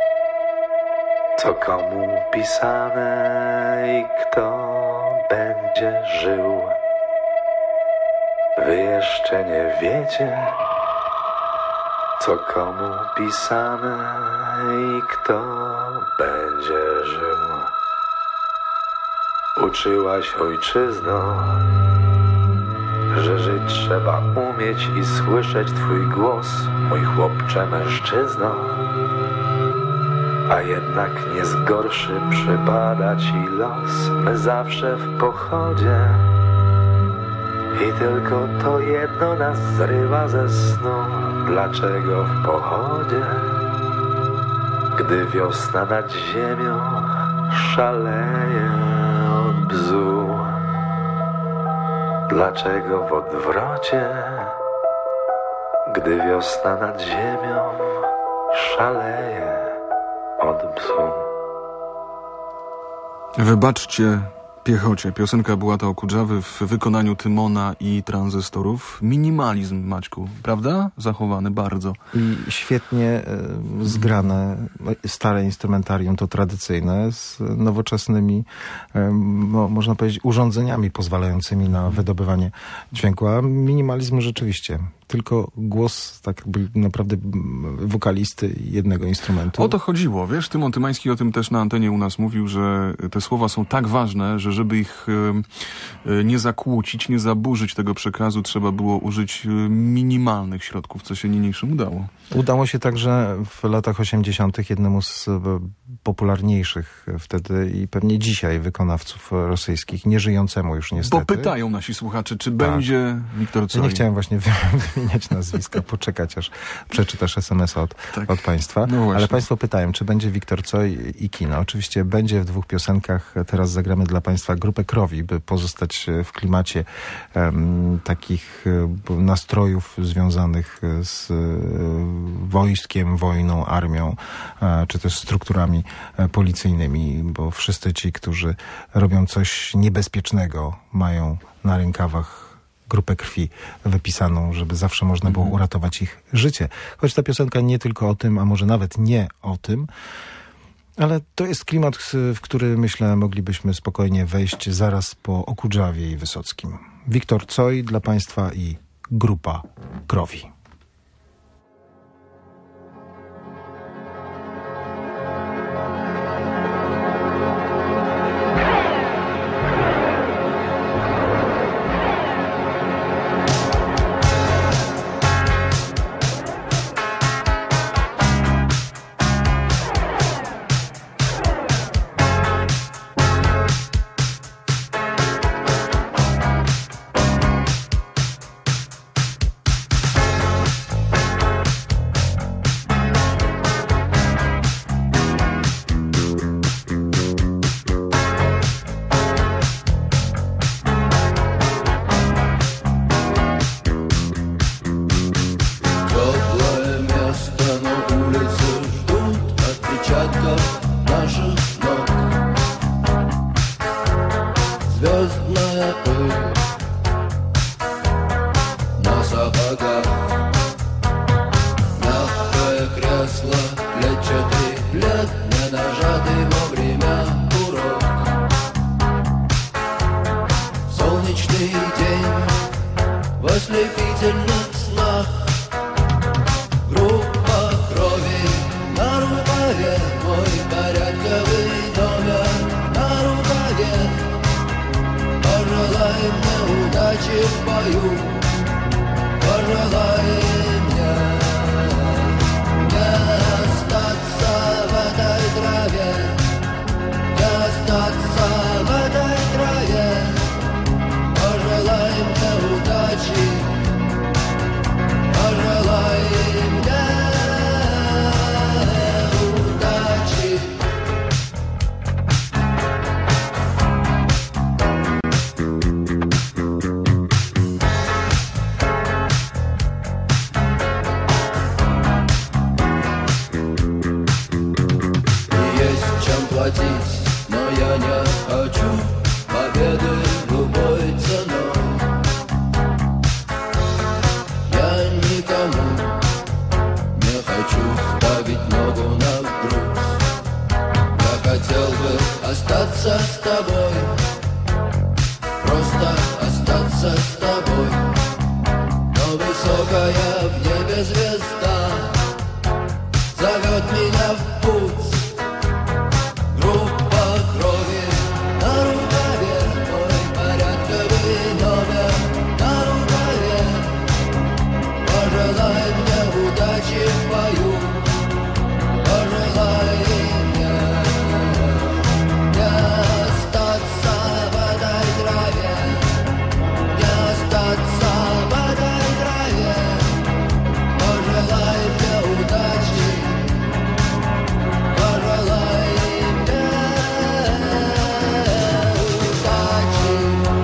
co komu pisane i kto będzie żył. Wy jeszcze nie wiecie, co komu pisane i kto będzie żył. Uczyłaś ojczyzno, że żyć trzeba umieć i słyszeć twój głos, mój chłopcze mężczyzno. A jednak nie zgorszy przypada ci los, my zawsze w pochodzie. I tylko to jedno nas zrywa ze snu. Dlaczego w pochodzie? Gdy wiosna nad ziemią szaleje od bzu. Dlaczego w odwrocie? Gdy wiosna nad ziemią szaleje od bzu. Wybaczcie piechocie. Piosenka Bułata Okudżawy w wykonaniu Tymona i Tranzystorów. Minimalizm, Maćku, prawda? Zachowany bardzo. I świetnie e, zgrane stare instrumentarium, to tradycyjne, z nowoczesnymi, e, mo, można powiedzieć, urządzeniami pozwalającymi na wydobywanie dźwięku. A minimalizm rzeczywiście. Tylko głos tak jakby naprawdę wokalisty jednego instrumentu. O to chodziło, wiesz? Tymon Tymański o tym też na antenie u nas mówił, że te słowa są tak ważne, że żeby ich e, nie zakłócić, nie zaburzyć tego przekazu, trzeba było użyć minimalnych środków, co się niniejszym udało. Udało się także w latach osiemdziesiątych jednemu z popularniejszych wtedy i pewnie dzisiaj wykonawców rosyjskich, nieżyjącemu już niestety. Bo pytają nasi słuchacze, czy tak. będzie Wiktor Coj. Ja nie chciałem właśnie wymieniać nazwiska, poczekać aż przeczytasz es em es od, tak. od państwa. No ale państwo pytają, czy będzie Wiktor Coj i kino. Oczywiście będzie w dwóch piosenkach. Teraz zagramy dla państwa grupę Krowi, by pozostać w klimacie um, takich um, nastrojów związanych z um, wojskiem, wojną, armią, um, czy też strukturami um, policyjnymi, bo wszyscy ci, którzy robią coś niebezpiecznego, mają na rękawach grupę krwi wypisaną, żeby zawsze można było uratować ich życie. Choć ta piosenka nie tylko o tym, a może nawet nie o tym, ale to jest klimat, w który, myślę, moglibyśmy spokojnie wejść zaraz po Okudżawie i Wysockim. Wiktor Coj dla państwa i grupa Krowi. в ослепительных снах. Группа крови на рукаве, мой порядковый номер на рукаве. Пожелай мне удачи в бою, пожелай мне не остаться в этой траве, не остаться в этой траве. Пожелай мне удачи, пожелай мне удачи. Есть чем платить, но я не хочу победы любой ценой. Я никому не хочу ставить ногу на грудь. Я хотел бы остаться с тобой, просто остаться с тобой. Но высокая в небе звезда зовет меня в путь. Группа крови на рукаве, мой порядковый номер на рукаве. Пожелай мне удачи в бою, пожелай мне не остаться в этой траве, не остаться в этой траве. Пожелай мне удачи, пожелай мне удачи.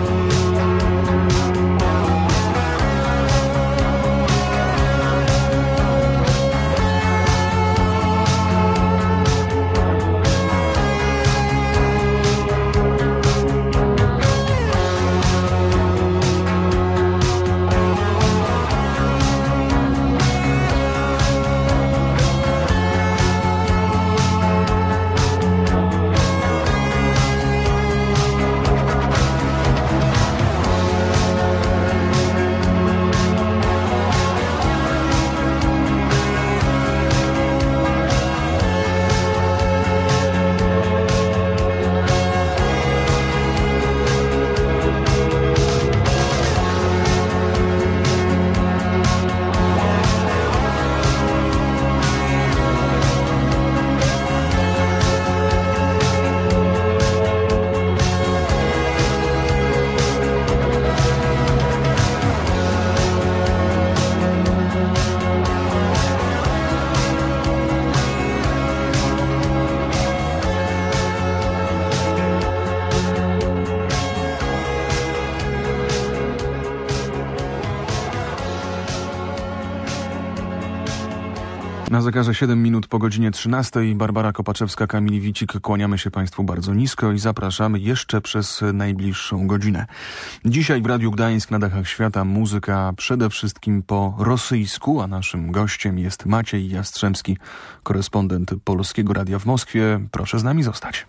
Na zegarze siedem minut po godzinie trzynastej. Barbara Kopaczewska, Kamil Wicik. Kłaniamy się Państwu bardzo nisko i zapraszamy jeszcze przez najbliższą godzinę. Dzisiaj w Radiu Gdańsk na dachach świata muzyka przede wszystkim po rosyjsku, a naszym gościem jest Maciej Jastrzębski, korespondent Polskiego Radia w Moskwie. Proszę z nami zostać.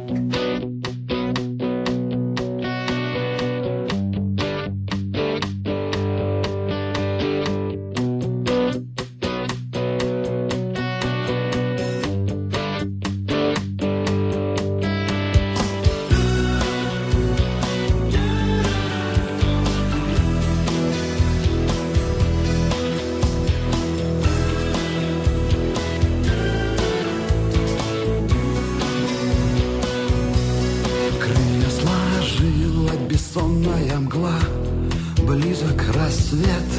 Сонная мгла, близок рассвет.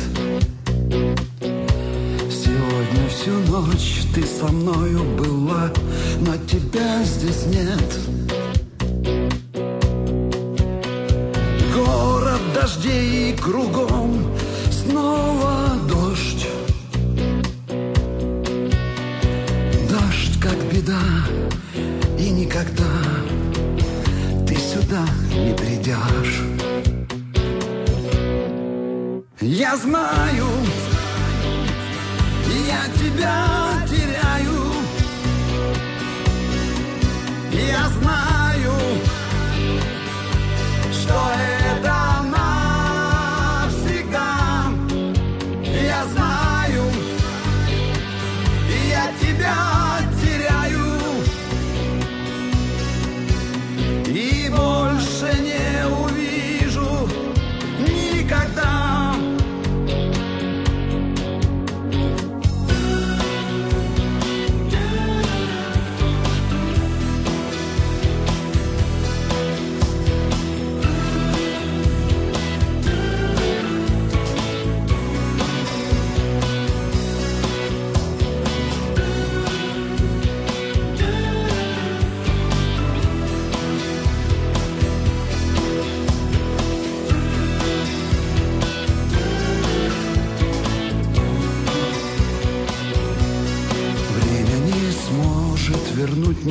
Сегодня всю ночь ты со мною была, но тебя здесь нет. Город дождей кругом, снова дождь. Дождь как беда, и никогда ты сюда не придешь. Я знаю, я тебя теряю. Я знаю, что это навсегда.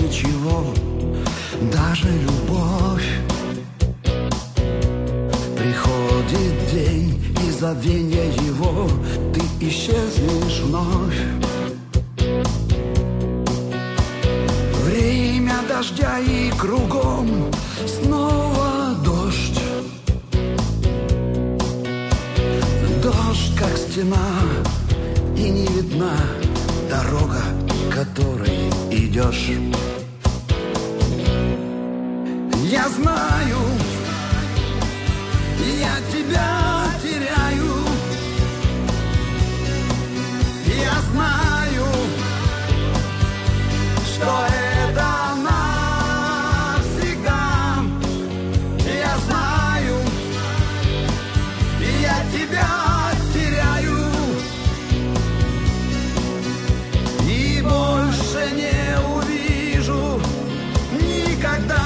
ничего, даже любовь. Приходит день, и забвенья его ты исчезнешь вновь. Время дождя и кругом снова дождь. Дождь, как стена, и не видна дорога, которой идешь. Я знаю, я тебя теряю. Я знаю, что это навсегда. Я знаю, я тебя теряю. И больше не увижу никогда.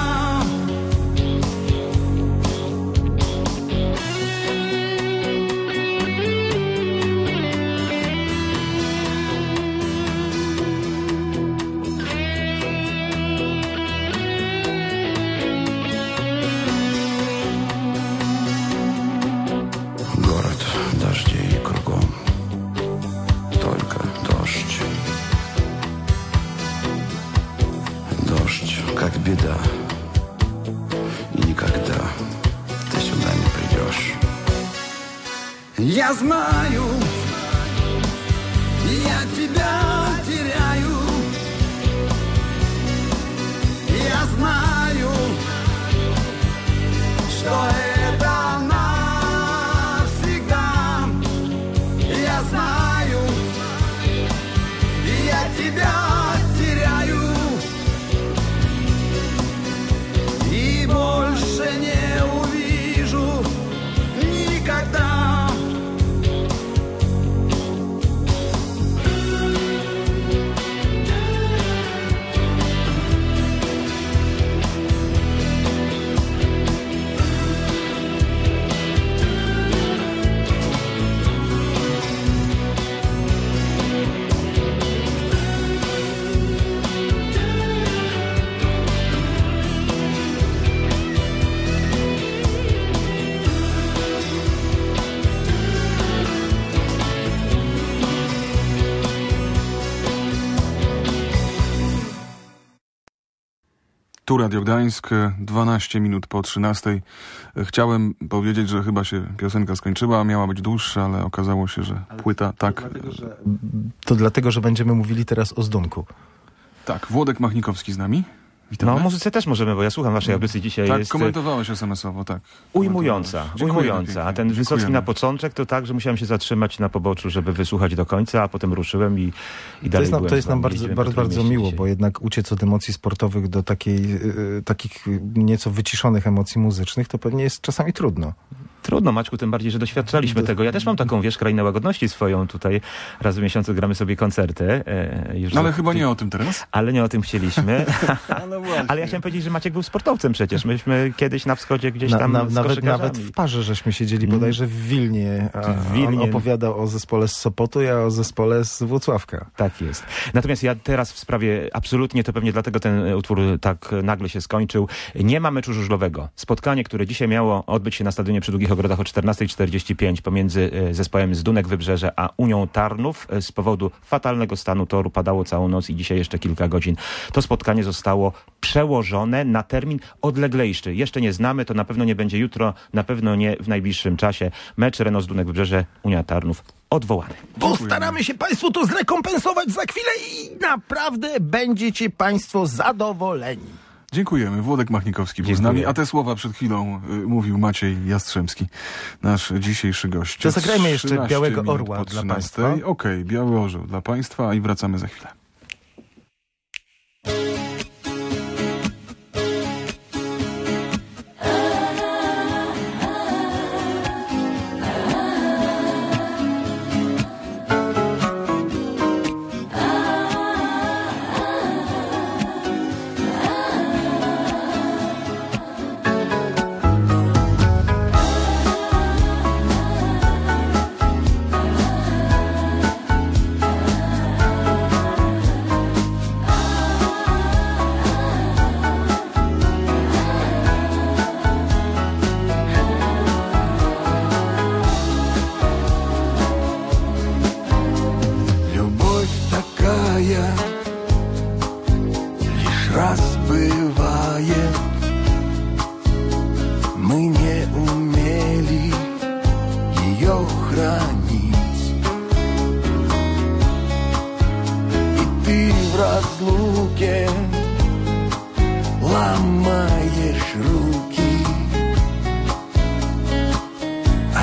Беда, и никогда ты сюда не придешь. Я знаю, я тебя теряю. Я знаю, что это навсегда. Я знаю, я тебя теряю. И больше не увижу никогда. Tu Radio Gdańsk, dwanaście minut po trzynastej. Chciałem powiedzieć, że chyba się piosenka skończyła, miała być dłuższa, ale okazało się, że ale płyta to tak... Dlatego, że, to dlatego, że będziemy mówili teraz o Zdunku. Tak, Włodek Machnikowski z nami. Witamy. No o muzyce też możemy, bo ja słucham waszej audycji dzisiaj. Tak, jest komentowałeś es em esowo, tak. Ujmująca, ujmująca. A ten Wysocki Dziękujemy. na początek to tak, że musiałem się zatrzymać na poboczu, żeby wysłuchać do końca, a potem ruszyłem i, i dalej To jest nam, byłem to jest nam bardzo, wami, bardzo, bardzo miło, dzisiaj. bo jednak uciec od emocji sportowych do takiej, yy, takich nieco wyciszonych emocji muzycznych to pewnie jest czasami trudno. Trudno, Maćku, tym bardziej, że doświadczaliśmy do... tego. Ja też mam taką, wiesz, krainę łagodności swoją tutaj. Raz w miesiącu gramy sobie koncerty. E, już no, ale do... chyba nie o tym teraz. Ale nie o tym chcieliśmy. no ale ja chciałem powiedzieć, że Maciek był sportowcem przecież. Myśmy kiedyś na wschodzie gdzieś na, tam na, z nawet, nawet w parze żeśmy siedzieli bodajże w Wilnie. A w Wilnie. On opowiadał o zespole z Sopotu, ja o zespole z Włocławka. Tak jest. Natomiast ja teraz w sprawie absolutnie, to pewnie dlatego ten utwór tak nagle się skończył. Nie ma meczu żużlowego. Spotkanie, które dzisiaj miało odbyć się na stadionie przy Długich Ogrodach o czternasta czterdzieści pięć pomiędzy zespołem Zdunek Wybrzeże a Unią Tarnów z powodu fatalnego stanu toru padało całą noc i dzisiaj jeszcze kilka godzin. To spotkanie zostało przełożone na termin odleglejszy. Jeszcze nie znamy, to na pewno nie będzie jutro, na pewno nie w najbliższym czasie. Mecz Renault Zdunek Wybrzeże, Unia Tarnów odwołany. Postaramy się państwu to zrekompensować za chwilę i naprawdę będziecie państwo zadowoleni. Dziękujemy. Włodek Machnikowski był z nami, a te słowa przed chwilą y, mówił Maciej Jastrzębski, nasz dzisiejszy gość. To zagrajmy jeszcze Białego Orła dla państwa. Okej, okay, Biały Orzeł dla państwa i wracamy za chwilę.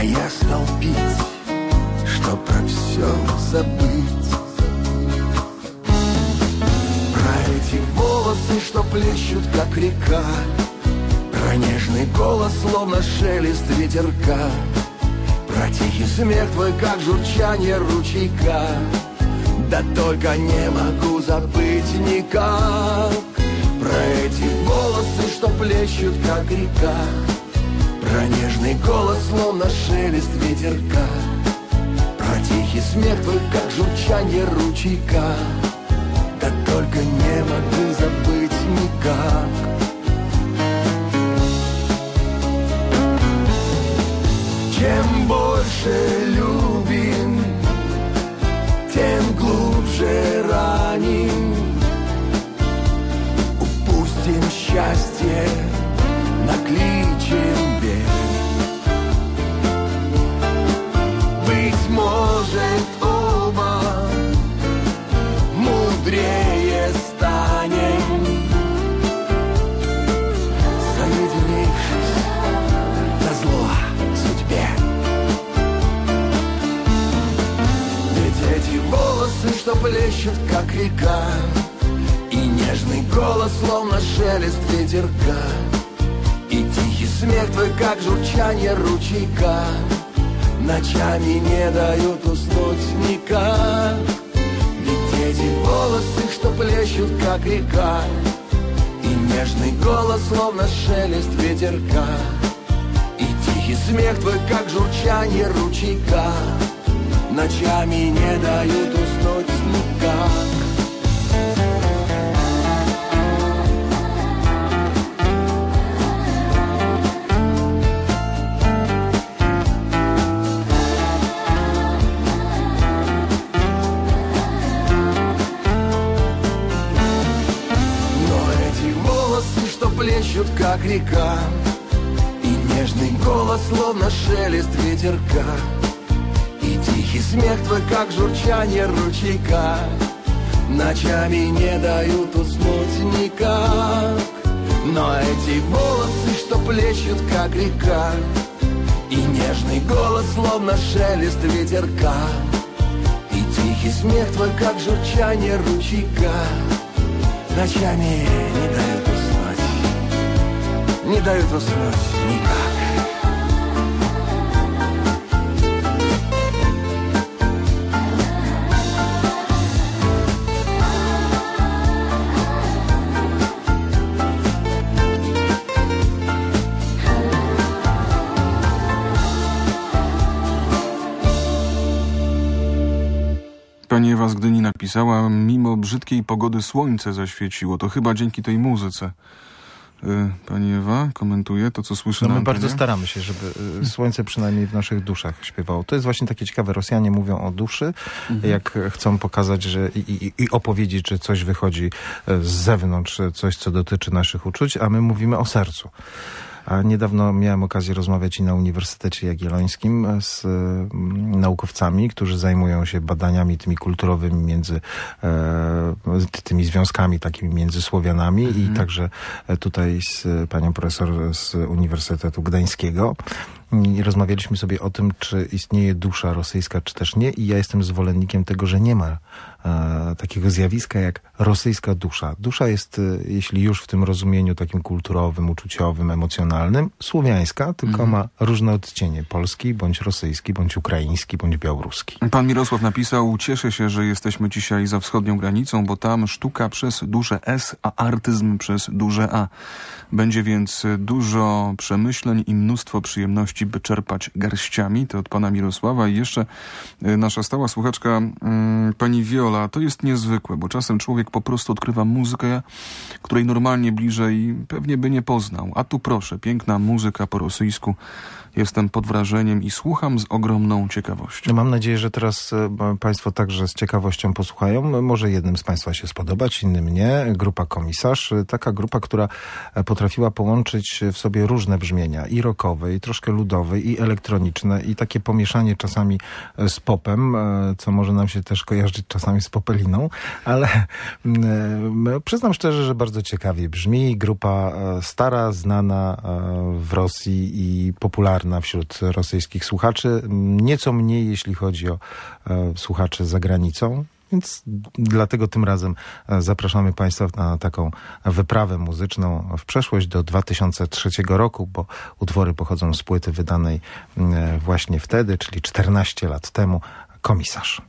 Я стал пить, чтоб про все забыть. Про эти волосы, что плещут, как река, про нежный голос, словно шелест ветерка, про тихий смех твой, как журчание ручейка. Да только не могу забыть никак про эти волосы, что плещут, как река, про нежный голос, словно шелест ветерка, про тихий смех твой, как журчание ручейка. Да только не могу забыть никак. Чем больше любим, тем глубже раним. Упустим счастье, накличем берег. Быть может, оба мудрее станем, соединившись назло судьбе. Ведь эти волосы, что плещут, как река, и нежный голос, словно шелест ветерка, и тихий смех твой, как журчание ручейка, ночами не дают уснуть никак. Ведь эти волосы, что плещут, как река, и нежный голос, словно шелест ветерка, и тихий смех твой, как журчание ручейка, ночами не дают уснуть никак. Плещут, как река, и нежный голос, словно шелест ветерка, и тихий смех твой, как журчание ручейка, ночами не дают уснуть никак. Но эти волосы, что плещут, как река, и нежный голос, словно шелест ветерка, и тихий смех твой, как журчание ручейка, ночами не дают уснуть. Не дают уснуть никак. Pani Ewa z Gdyni napisała, mimo brzydkiej pogody słońce zaświeciło. To chyba dzięki tej muzyce. Pani Ewa komentuje to, co słyszy no na my antenie. bardzo staramy się, żeby słońce przynajmniej w naszych duszach śpiewało. To jest właśnie takie ciekawe. Rosjanie mówią o duszy, mhm. jak chcą pokazać, że i, i, i opowiedzieć, że coś wychodzi z zewnątrz, coś, co dotyczy naszych uczuć, a my mówimy o sercu. A niedawno miałem okazję rozmawiać i na Uniwersytecie Jagiellońskim z mm, naukowcami, którzy zajmują się badaniami tymi kulturowymi między e, tymi związkami takimi między Słowianami mhm. i także tutaj z panią profesor z Uniwersytetu Gdańskiego. I rozmawialiśmy sobie o tym, czy istnieje dusza rosyjska, czy też nie. I ja jestem zwolennikiem tego, że nie ma e, takiego zjawiska jak rosyjska dusza. Dusza jest, e, jeśli już w tym rozumieniu takim kulturowym, uczuciowym, emocjonalnym, słowiańska, tylko mhm. ma różne odcienie. Polski, bądź rosyjski, bądź ukraiński, bądź białoruski. Pan Mirosław napisał, cieszę się, że jesteśmy dzisiaj za wschodnią granicą, bo tam sztuka przez duże S, a artyzm przez duże A. Będzie więc dużo przemyśleń i mnóstwo przyjemności, by czerpać garściami. To od pana Mirosława. I jeszcze nasza stała słuchaczka, pani Wiola. To jest niezwykłe, bo czasem człowiek po prostu odkrywa muzykę, której normalnie bliżej pewnie by nie poznał. A tu proszę, piękna muzyka po rosyjsku. Jestem pod wrażeniem i słucham z ogromną ciekawością. Mam nadzieję, że teraz państwo także z ciekawością posłuchają. Może jednym z państwa się spodobać, innym nie. Grupa Komisarz. Taka grupa, która potrafiła połączyć w sobie różne brzmienia. I rockowe, i troszkę ludowe. ludowe i elektroniczne i takie pomieszanie czasami z popem, co może nam się też kojarzyć czasami z popeliną, ale przyznam szczerze, że bardzo ciekawie brzmi. Grupa stara, znana w Rosji i popularna wśród rosyjskich słuchaczy. Nieco mniej, jeśli chodzi o słuchaczy za granicą. Więc dlatego tym razem zapraszamy Państwa na taką wyprawę muzyczną w przeszłość do dwa tysiące trzeciego roku, bo utwory pochodzą z płyty wydanej właśnie wtedy, czyli czternaście lat temu, Komisarz.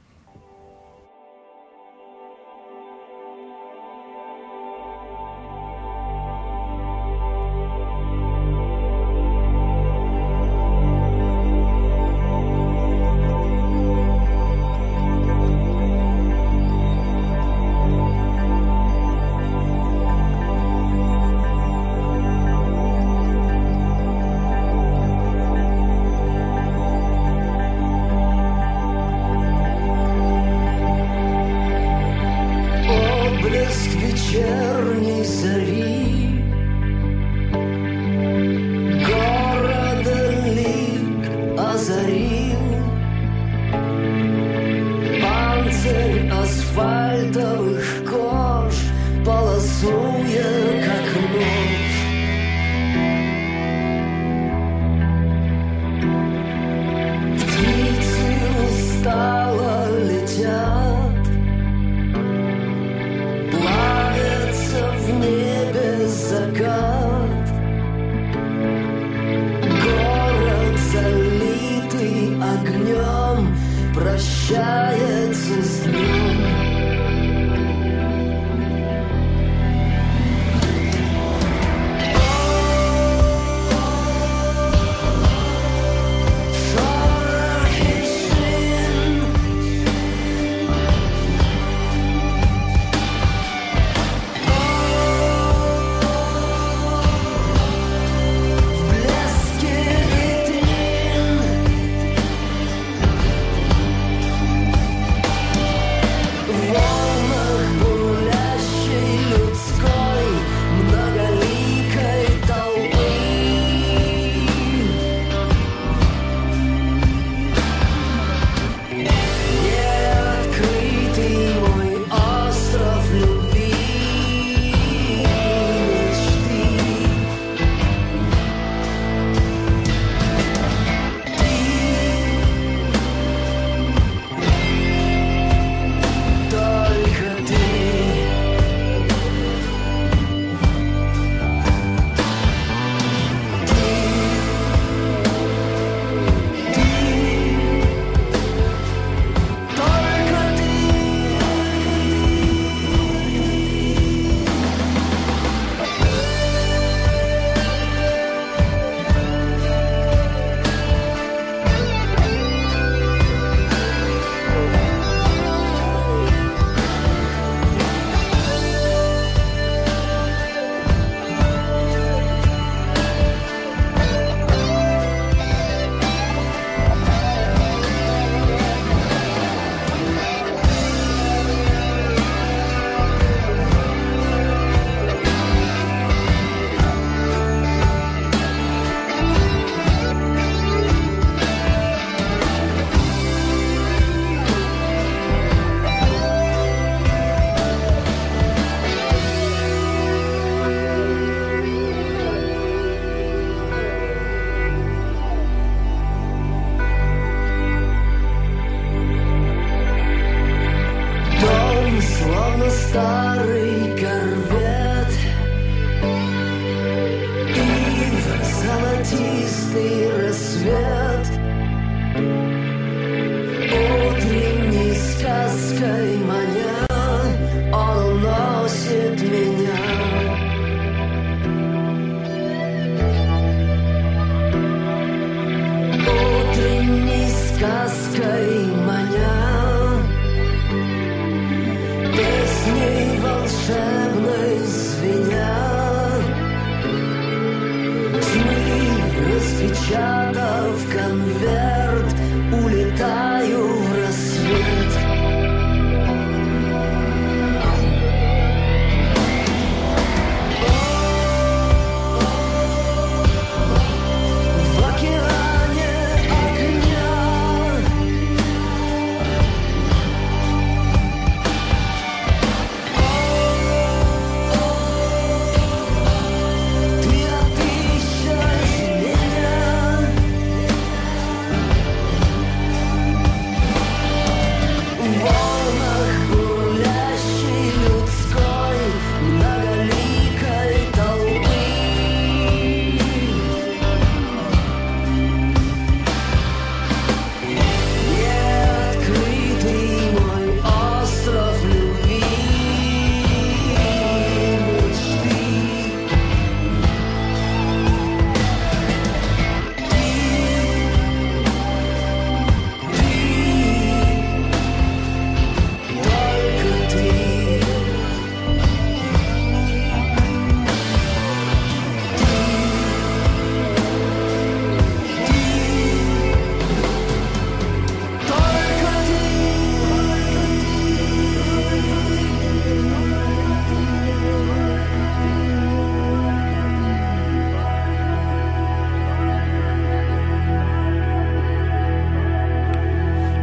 конверт, улетаю в рассвет.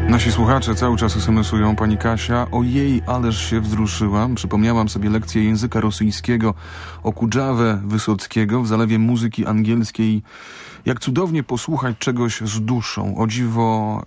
Nasi słuchacze cały czas es em esują. Pani Kasia, ojej, ależ się wzruszyłam. Przypomniałam sobie lekcję języka rosyjskiego Okudżawę Wysockiego w zalewie muzyki angielskiej. Jak cudownie posłuchać czegoś z duszą. O dziwo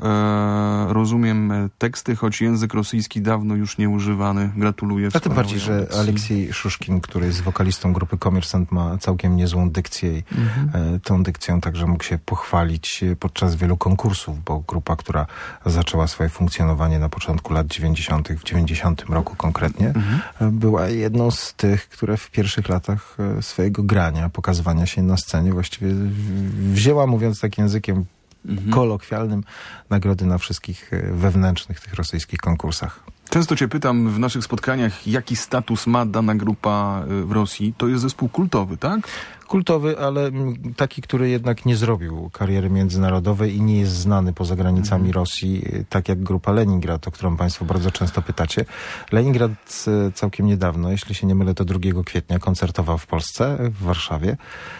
e, rozumiem teksty, choć język rosyjski dawno już nie używany. Gratuluję. A tym bardziej, że audycji. Aleksiej Szuszkin, który jest wokalistą grupy Komersant, ma całkiem niezłą dykcję i Mhm. e, tą dykcją także mógł się pochwalić podczas wielu konkursów, bo grupa, która zaczęła swoje funkcjonowanie na początku lat dziewięćdziesiątych, w dziewięćdziesiątym roku konkretnie, Mhm. e, była jedną z tych, które w pierwszych latach e, swojego grania, pokazywania się na scenie właściwie w, wzięła, mówiąc takim językiem Mhm. kolokwialnym, nagrody na wszystkich e, wewnętrznych tych rosyjskich konkursach. Często cię pytam w naszych spotkaniach, jaki status ma dana grupa y, w Rosji. To jest zespół kultowy, tak? Kultowy, ale mm, taki, który jednak nie zrobił kariery międzynarodowej i nie jest znany poza granicami Mhm. Rosji, y, tak jak grupa Leningrad, o którą państwo bardzo często pytacie. Leningrad y, całkiem niedawno, jeśli się nie mylę, to drugiego kwietnia koncertował w Polsce, w Warszawie.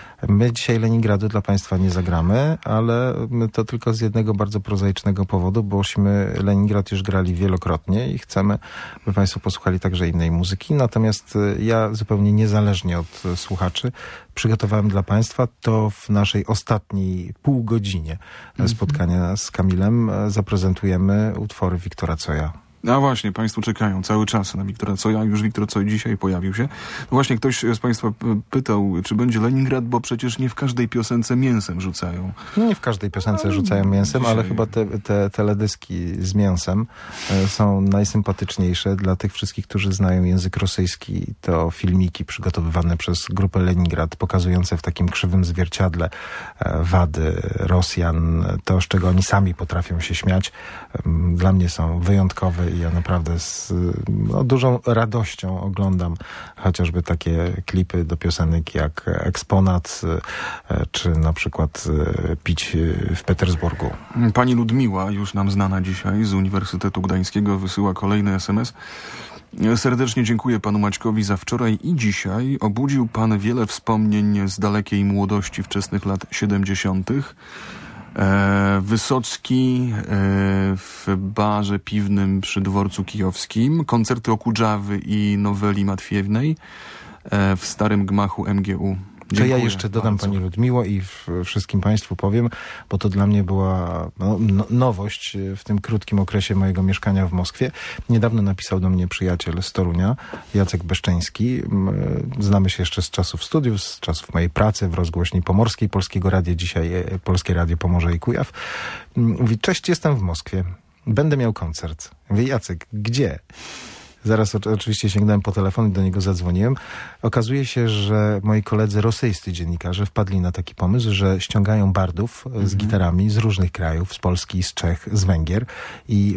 My dzisiaj Leningradu dla państwa nie zagramy, ale my to tylko z jednego bardzo prozaicznego powodu, bośmy Leningrad już grali wielokrotnie i chcemy, by państwo posłuchali także innej muzyki. Natomiast y, ja zupełnie niezależnie od y, słuchaczy przygotowałem dla państwa to w naszej ostatniej półgodzinie mm-hmm. spotkania z Kamilem y, zaprezentujemy utwory Wiktora Coja. A właśnie, państwo czekają cały czas na Wiktora Coja. Już Wiktor Coj dzisiaj pojawił się. No właśnie, ktoś z państwa pytał, czy będzie Leningrad, bo przecież nie w każdej piosence mięsem rzucają. No nie w każdej piosence rzucają mięsem, dzisiaj. ale chyba te, te teledyski z mięsem e, są najsympatyczniejsze dla tych wszystkich, którzy znają język rosyjski. To filmiki przygotowywane przez grupę Leningrad, pokazujące w takim krzywym zwierciadle e, wady Rosjan, to z czego oni sami potrafią się śmiać. E, dla mnie są wyjątkowe i ja naprawdę z no, dużą radością oglądam chociażby takie klipy do piosenek jak Eksponat, e, czy na przykład e, Pić w Petersburgu. Pani Ludmiła, już nam znana dzisiaj z Uniwersytetu Gdańskiego, wysyła kolejny es em es. Serdecznie dziękuję panu Maćkowi za wczoraj i dzisiaj. Obudził pan wiele wspomnień z dalekiej młodości, wczesnych lat siedemdziesiątych. E, Wysocki e, w barze piwnym przy dworcu kijowskim, koncerty Okudżawy i Noweli Matwiewnej e, w starym gmachu em gie u. To ja jeszcze dodam bardzo. pani Ludmiło i w, wszystkim państwu powiem, bo to dla mnie była no, no, nowość w tym krótkim okresie mojego mieszkania w Moskwie. Niedawno napisał do mnie przyjaciel z Torunia, Jacek Beszczeński. Znamy się jeszcze z czasów studiów, z czasów mojej pracy w rozgłośni pomorskiej Polskiego Radia, dzisiaj Polskie Radio Pomorze i Kujaw. Mówi, cześć, jestem w Moskwie, będę miał koncert. Mówi, Jacek, gdzie? Zaraz o, oczywiście sięgnąłem po telefon i do niego zadzwoniłem. Okazuje się, że moi koledzy rosyjscy dziennikarze wpadli na taki pomysł, że ściągają bardów mm-hmm. z gitarami z różnych krajów, z Polski, z Czech, z Węgier i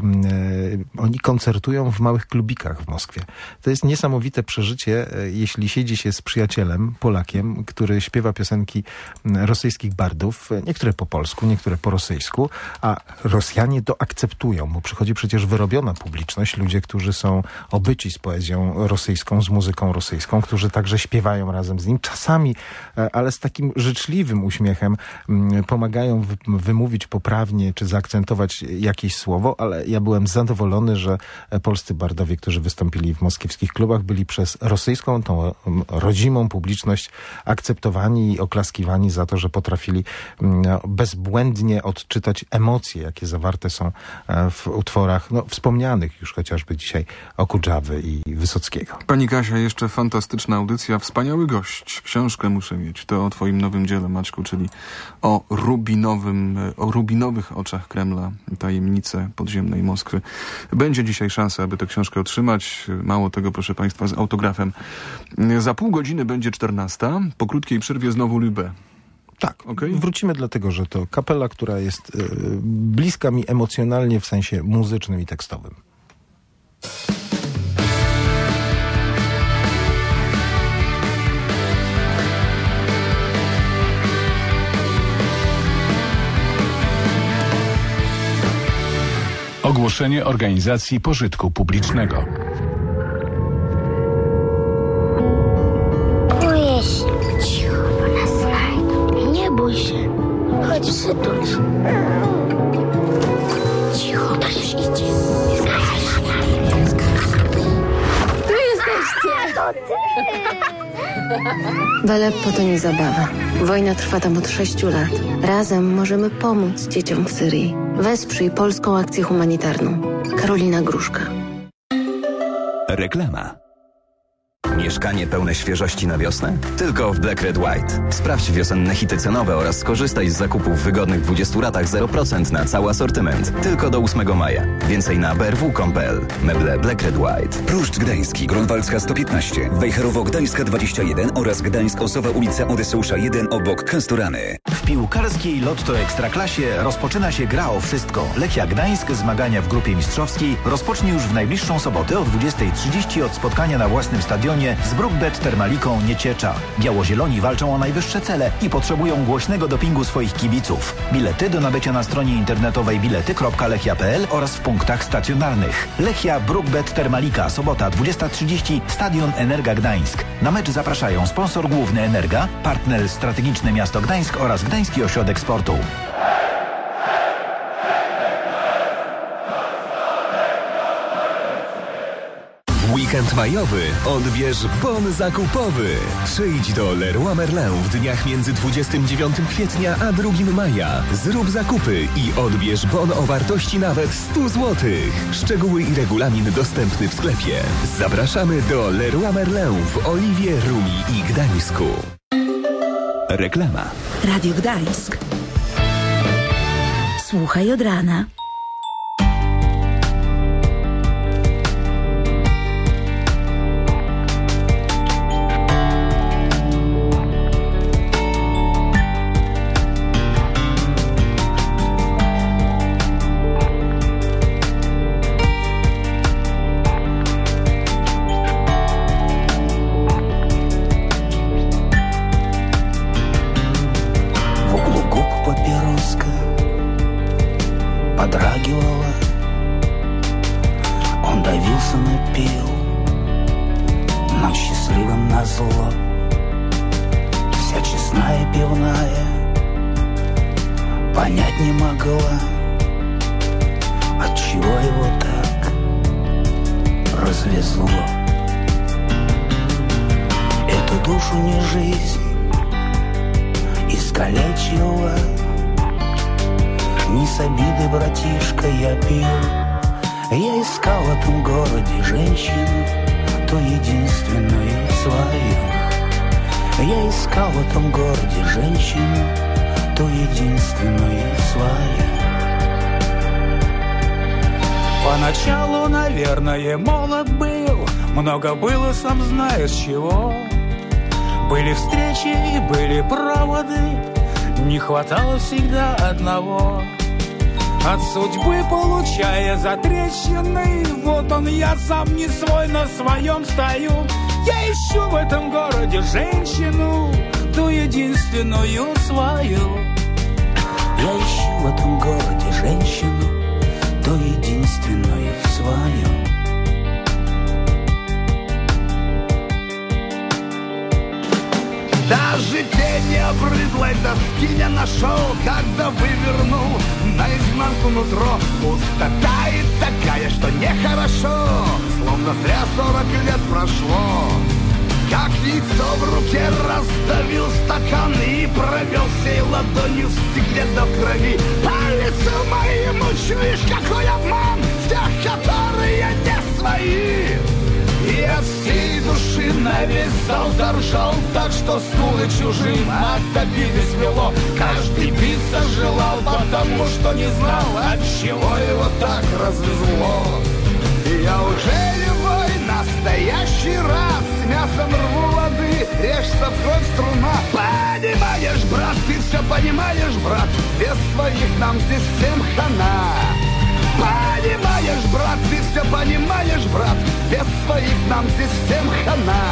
e, oni koncertują w małych klubikach w Moskwie. To jest niesamowite przeżycie, e, jeśli siedzi się z przyjacielem, Polakiem, który śpiewa piosenki rosyjskich bardów, niektóre po polsku, niektóre po rosyjsku, a Rosjanie to akceptują, bo przychodzi przecież wyrobiona publiczność, ludzie, którzy są obyci z poezją rosyjską, z muzyką rosyjską, którzy także śpiewają razem z nim. Czasami, ale z takim życzliwym uśmiechem pomagają wymówić poprawnie, czy zaakcentować jakieś słowo, ale ja byłem zadowolony, że polscy bardowie, którzy wystąpili w moskiewskich klubach, byli przez rosyjską, tą rodzimą publiczność akceptowani i oklaskiwani za to, że potrafili bezbłędnie odczytać emocje, jakie zawarte są w utworach, no, wspomnianych już chociażby dzisiaj Okudżawy i Wysockiego. Pani Kasia, jeszcze fantastyczna audycja, wspaniały gość. Książkę muszę mieć. To o twoim nowym dziele, Maćku, czyli o rubinowym, o rubinowych oczach Kremla, tajemnice podziemnej Moskwy. Będzie dzisiaj szansa, aby tę książkę otrzymać. Mało tego, proszę państwa, z autografem. Za pół godziny będzie czternasta. Po krótkiej przerwie znowu Lübbe. Tak, okay. Wrócimy dlatego, że to kapela, która jest y, bliska mi emocjonalnie w sensie muzycznym i tekstowym. Ogłoszenie organizacji pożytku publicznego. Boję się. Cicho, bo nas znajdą. Nie bój się. Chodź, przytul. Cicho, ktoś W Aleppo to nie zabawa. Wojna trwa tam od sześciu lat. Razem możemy pomóc dzieciom w Syrii. Wesprzyj polską akcję humanitarną. Karolina Gruszka. Reklama. Mieszkanie pełne świeżości na wiosnę? Tylko w Black Red White. Sprawdź wiosenne hity cenowe oraz skorzystaj z zakupów w wygodnych dwudziestu ratach zero procent na cały asortyment. Tylko do ósmego maja. Więcej na b r w kropka com kropka p l. Meble Black Red White. Pruszcz Gdański, Grunwaldzka sto piętnaście, Wejherowo Gdańska dwadzieścia jeden oraz Gdańsk Osowa ulica Odyseusza jeden obok Kastorany. W piłkarskiej Lotto Ekstraklasie rozpoczyna się gra o wszystko. Lechia Gdańsk, zmagania w grupie mistrzowskiej, rozpocznie już w najbliższą sobotę o dwudziestej trzydzieści od spotkania na własnym stadionie z Brookbet Termaliką Nieciecza. Biało-zieloni walczą o najwyższe cele i potrzebują głośnego dopingu swoich kibiców. Bilety do nabycia na stronie internetowej bilety kropka lechia kropka p l oraz w punktach stacjonarnych. Lechia Brookbet Termalika, sobota dwudziesta trzydzieści, Stadion Energa Gdańsk. Na mecz zapraszają sponsor główny Energa, partner strategiczny Miasto Gdańsk oraz Gdański Ośrodek Sportu. Weekend majowy odbierz bon zakupowy. Przyjdź do Leroy Merlin w dniach między dwudziestego dziewiątego kwietnia a drugiego maja. Zrób zakupy i odbierz bon o wartości nawet sto złotych. Szczegóły i regulamin dostępny w sklepie. Zapraszamy do Leroy Merlin w Oliwie, Rumi i Gdańsku. Reklama. Radio Gdańsk. Słuchaj od rana. Подрагивала, он давился, напил, нам счастливым назло. Вся честная пивная понять не могла, отчего его так развезло. Эту душу не жизнь искалечила. Не с обиды, братишка, я пил. Я искал в этом городе женщину, ту единственную свою. Я искал в этом городе женщину, ту единственную свою. Поначалу, наверное, молод был, много было, сам знаешь чего. Были встречи и были проводы, не хватало всегда одного. От судьбы получая затрещины, вот он я сам не свой, на своем стою. Я ищу в этом городе женщину, ту единственную свою. Я ищу в этом городе женщину, ту единственную свою. Даже тени обрыдлой доски не нашел, когда вывернул наизнанку нутро. Пустота и такая, что нехорошо, словно зря сорок лет прошло. Как яйцо в руке раздавил стакан и провел всей ладонью в стекле до крови. По лицу моему чуешь, какой обман в тех, которые не свои. И от всей души на весь зал заржал, так что скулы чужим от обиды свело. Каждый биться желал, потому что не знал, от чего его так развезло. И я уже любой настоящий раб, с мясом рву воды, режься в кровь струна. Понимаешь, брат, ты все понимаешь, брат, без своих нам здесь всем хана. Понимаешь, брат, ты все понимаешь, брат, без своих нам здесь всем хана.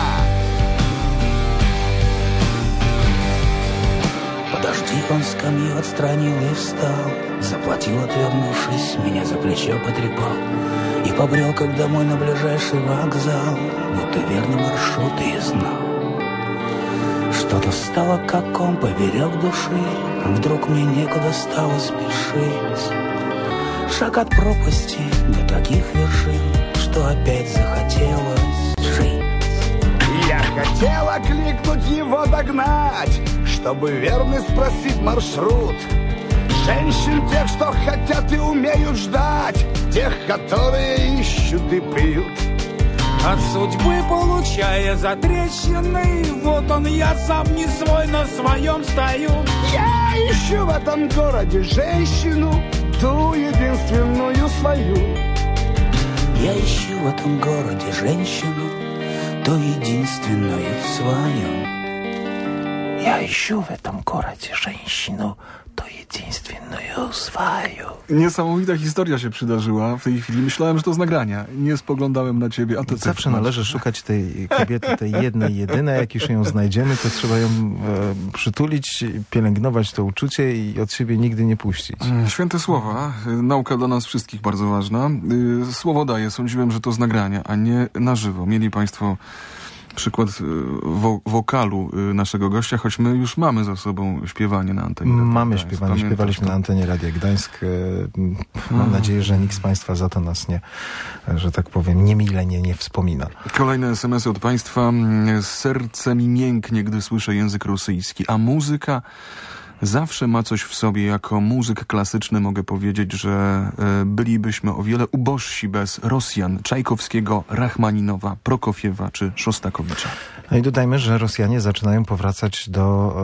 Подожди, он скамью отстранил и встал, заплатил, отвернувшись, меня за плечо потрепал и побрел, как домой на ближайший вокзал, будто верный маршрут и знал. Что-то встало, как ком поперек души, вдруг мне некуда стало спешить. Шаг от пропасти до таких вершин, что опять захотелось жить. Хотела кликнуть его, догнать, чтобы верно спросить маршрут. Женщин тех, что хотят и умеют ждать, тех, которые ищут и пьют. От судьбы получая затрещины, вот он я сам не свой, на своем стою. Я ищу в этом городе женщину, ту единственную свою. Я ищу в этом городе женщину, ту единственную свою. Я ищу в этом городе женщину, ту единственную свою. Niesamowita historia się przydarzyła w tej chwili. Myślałem, że to z nagrania. Nie spoglądałem na ciebie. A to zawsze należy szukać tej kobiety, tej jednej, jedynej. Jak już ją znajdziemy, to trzeba ją e, przytulić, pielęgnować to uczucie i od siebie nigdy nie puścić. Święte słowa. Nauka dla nas wszystkich bardzo ważna. Słowo daję. Sądziłem, że to z nagrania, a nie na żywo. Mieli państwo przykład wo wokalu naszego gościa, choć my już mamy za sobą śpiewanie na antenie. Mamy śpiewanie, śpiewaliśmy na antenie Radia Gdańsk. Mam hmm. nadzieję, że nikt z państwa za to nas nie, że tak powiem, niemile nie, nie wspomina. Kolejne es em esy od państwa. Serce mi mięknie, gdy słyszę język rosyjski, a muzyka zawsze ma coś w sobie. Jako muzyk klasyczny mogę powiedzieć, że bylibyśmy o wiele ubożsi bez Rosjan, Czajkowskiego, Rachmaninowa, Prokofiewa czy Szostakowicza. No i dodajmy, że Rosjanie zaczynają powracać do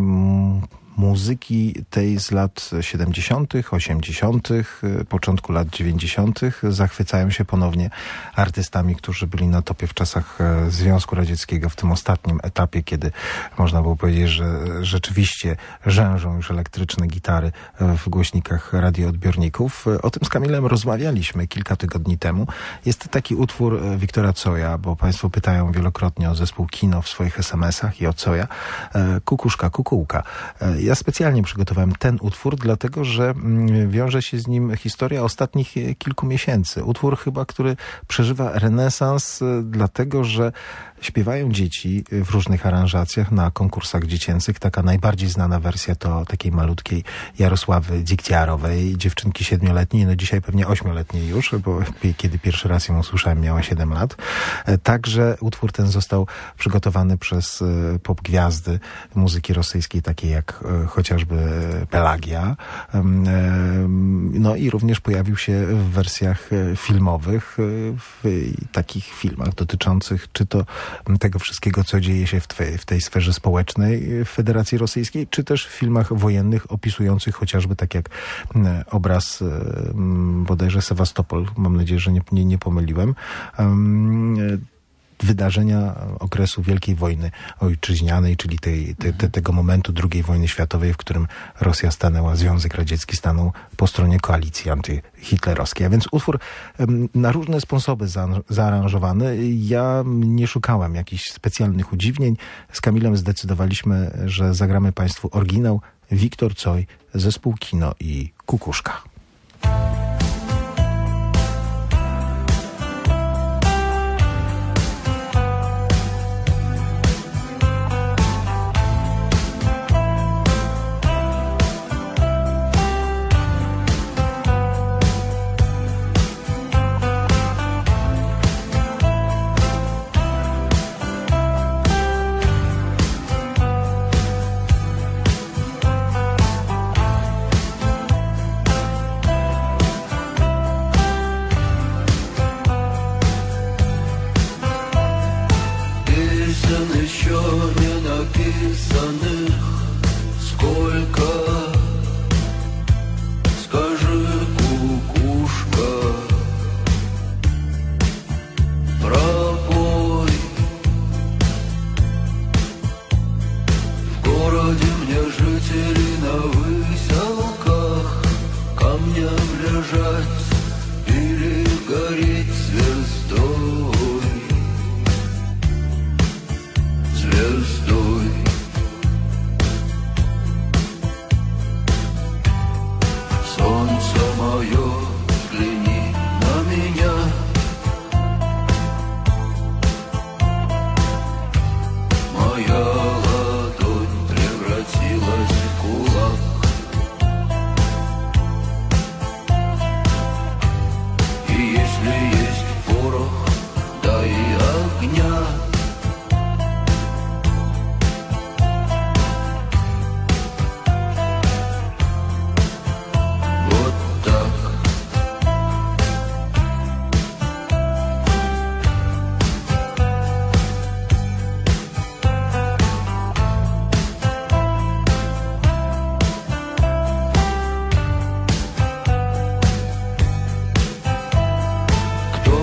um, muzyki tej z lat siedemdziesiątych, osiemdziesiątych, początku lat dziewięćdziesiątych. Zachwycają się ponownie artystami, którzy byli na topie w czasach Związku Radzieckiego, w tym ostatnim etapie, kiedy można było powiedzieć, że rzeczywiście rzężą już elektryczne gitary w głośnikach radioodbiorników. O tym z Kamilem rozmawialiśmy kilka tygodni temu. Jest taki utwór Wiktora Coja, bo państwo pytają wielokrotnie o zespół Kino w swoich es em esach i o Coja. Kukuszka, kukułka. Ja specjalnie przygotowałem ten utwór, dlatego że wiąże się z nim historia ostatnich kilku miesięcy. Utwór chyba, który przeżywa renesans, dlatego że śpiewają dzieci w różnych aranżacjach na konkursach dziecięcych. Taka najbardziej znana wersja to takiej malutkiej Jarosławy Dzikciarowej, dziewczynki siedmioletniej, no dzisiaj pewnie ośmioletniej już, bo kiedy pierwszy raz ją usłyszałem, miała siedem lat. Także utwór ten został przygotowany przez pop gwiazdy muzyki rosyjskiej, takie jak chociażby Pelagia. No i również pojawił się w wersjach filmowych, w takich filmach dotyczących czy to tego wszystkiego, co dzieje się w, twej, w tej sferze społecznej w Federacji Rosyjskiej, czy też w filmach wojennych opisujących chociażby tak jak obraz bodajże Sewastopol, mam nadzieję, że nie, nie, nie pomyliłem, wydarzenia okresu Wielkiej Wojny Ojczyźnianej, czyli tej, te, te, tego momentu drugiej wojny światowej, w którym Rosja stanęła, Związek Radziecki stanął po stronie koalicji antyhitlerowskiej. A więc utwór na różne sposoby za, zaaranżowany. Ja nie szukałem jakichś specjalnych udziwnień. Z Kamilem zdecydowaliśmy, że zagramy państwu oryginał. Wiktor Coj, zespół Kino i Kukuszka.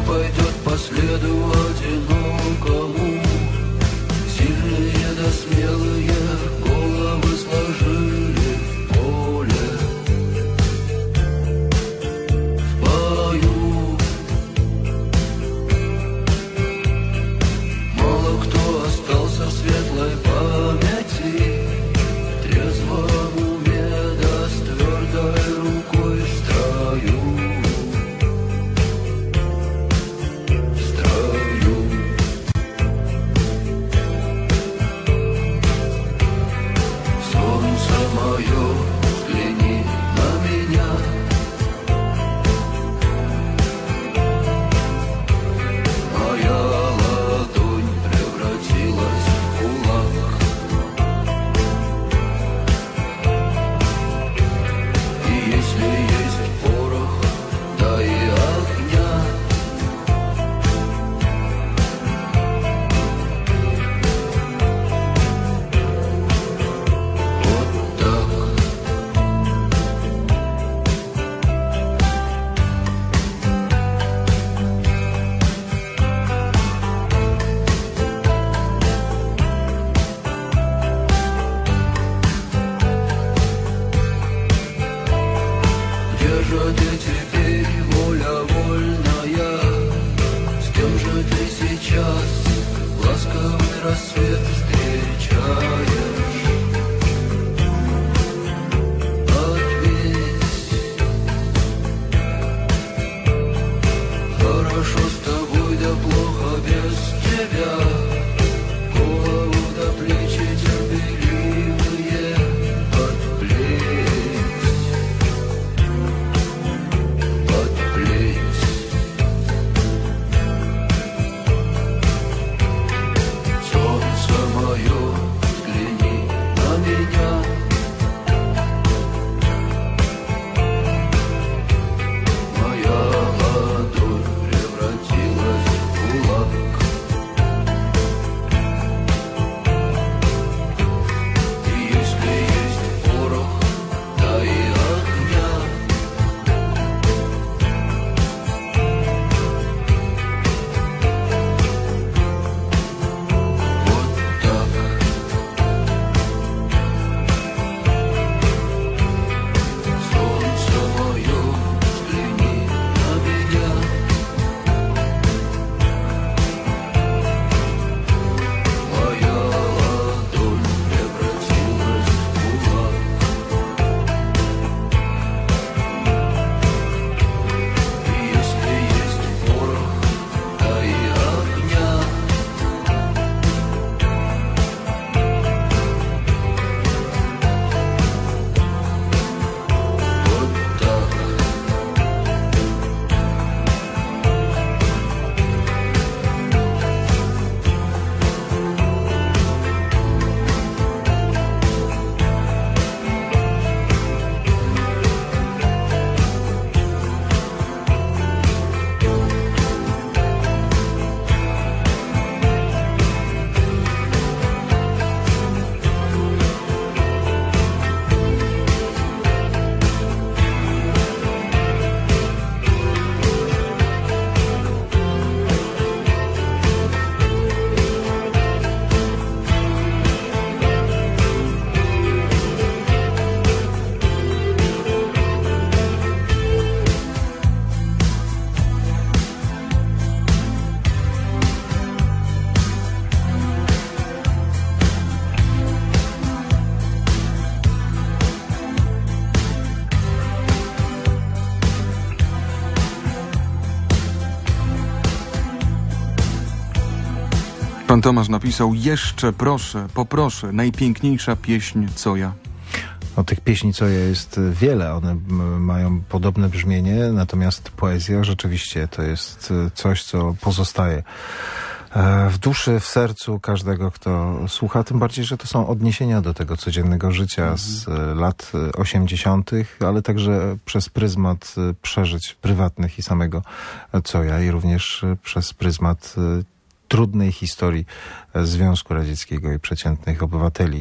пойдет по следу одинокому. Сильные да смелые головы сложили в поле. Спою. Мало кто остался в светлой памяти, трезвом уме да с твердой рукой в строю. Мое, взгляни на меня. Моя ладонь превратилась в кулак. И если есть порох, да и огня, рассвет встречаешь. Ответь, хорошо с тобой, да плохо без тебя. Голову до плечи терпеливые подплеть, подплеть. Мое, взгляни на меня. Моя ладонь превратилась в кулак. И если есть порох, да и огня, Pan Tomasz napisał: jeszcze proszę, poproszę, najpiękniejsza pieśń co ja. No, tych pieśni co ja jest wiele, one m- mają podobne brzmienie, natomiast poezja rzeczywiście to jest coś, co pozostaje e, w duszy, w sercu każdego, kto słucha, tym bardziej, że to są odniesienia do tego codziennego życia z mhm. lat osiemdziesiątych, ale także przez pryzmat przeżyć prywatnych i samego co ja, i również przez pryzmat trudnej historii Związku Radzieckiego i przeciętnych obywateli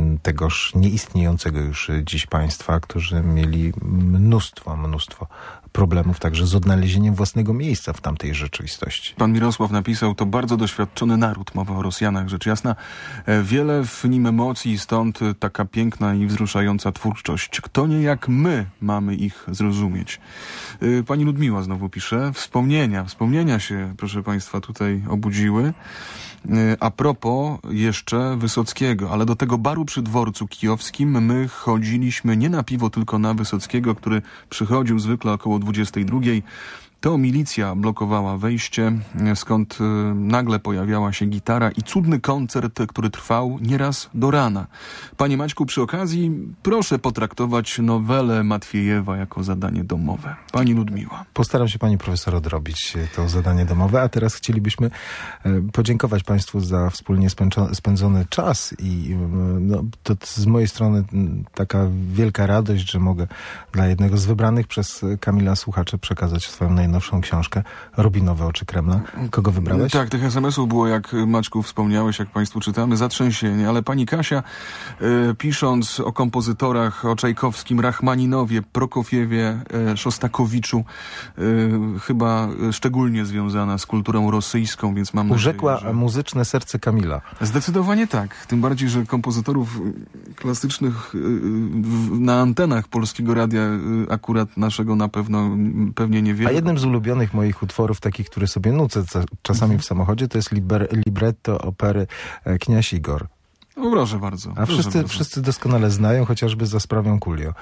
tegoż nieistniejącego już dziś państwa, którzy mieli mnóstwo, mnóstwo problemów także z odnalezieniem własnego miejsca w tamtej rzeczywistości. Pan Mirosław napisał, to bardzo doświadczony naród, mowa o Rosjanach, rzecz jasna. Wiele w nim emocji, stąd taka piękna i wzruszająca twórczość. Kto nie jak my mamy ich zrozumieć. Pani Ludmiła znowu pisze, wspomnienia, wspomnienia się, proszę Państwa, tutaj obudziły. A propos jeszcze Wysockiego, ale do tego baru przy dworcu kijowskim my chodziliśmy nie na piwo, tylko na Wysockiego, który przychodził zwykle około dwudziestej drugiej. To milicja blokowała wejście, skąd nagle pojawiała się gitara i cudny koncert, który trwał nieraz do rana. Panie Maćku, przy okazji proszę potraktować nowelę Matwiejewa jako zadanie domowe. Pani Ludmiła. Postaram się pani profesor odrobić to zadanie domowe, a teraz chcielibyśmy podziękować państwu za wspólnie spędzony czas i no, to z mojej strony taka wielka radość, że mogę dla jednego z wybranych przez Kamila słuchaczy przekazać swoją najnowszą nowszą książkę Rubinowe oczy Kremla. Kogo wybrałeś? Tak, tych es em esów było, jak Maćku wspomniałeś, jak państwu czytamy, zatrzęsienie, ale pani Kasia e, pisząc o kompozytorach, o Czajkowskim, Rachmaninowie, Prokofiewie, e, Szostakowiczu, e, chyba szczególnie związana z kulturą rosyjską, więc mam Urzekła nadzieję, że... muzyczne serce Kamila. Zdecydowanie tak. Tym bardziej, że kompozytorów klasycznych e, na antenach Polskiego Radia e, akurat naszego na pewno pewnie niewiele. A jednym z ulubionych moich utworów, takich, które sobie nucę czasami w samochodzie, to jest liber, libretto opery Kniaś Igor. O, proszę bardzo. A proszę wszyscy, bardzo. wszyscy doskonale znają, chociażby za sprawą Kulio.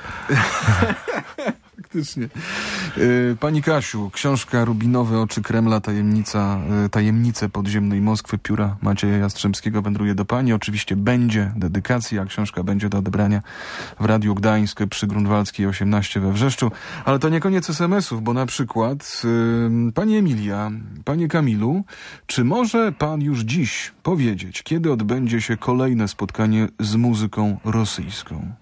Faktycznie. Pani Kasiu, książka Rubinowe oczy Kremla, tajemnica, tajemnice podziemnej Moskwy, pióra Macieja Jastrzębskiego wędruje do pani. Oczywiście będzie dedykacja, książka będzie do odebrania w Radiu Gdańsk przy Grunwaldzkiej osiemnaście we Wrzeszczu. Ale to nie koniec es em esów, bo na przykład yy, pani Emilia, panie Kamilu, czy może pan już dziś powiedzieć, kiedy odbędzie się kolejne spotkanie z muzyką rosyjską?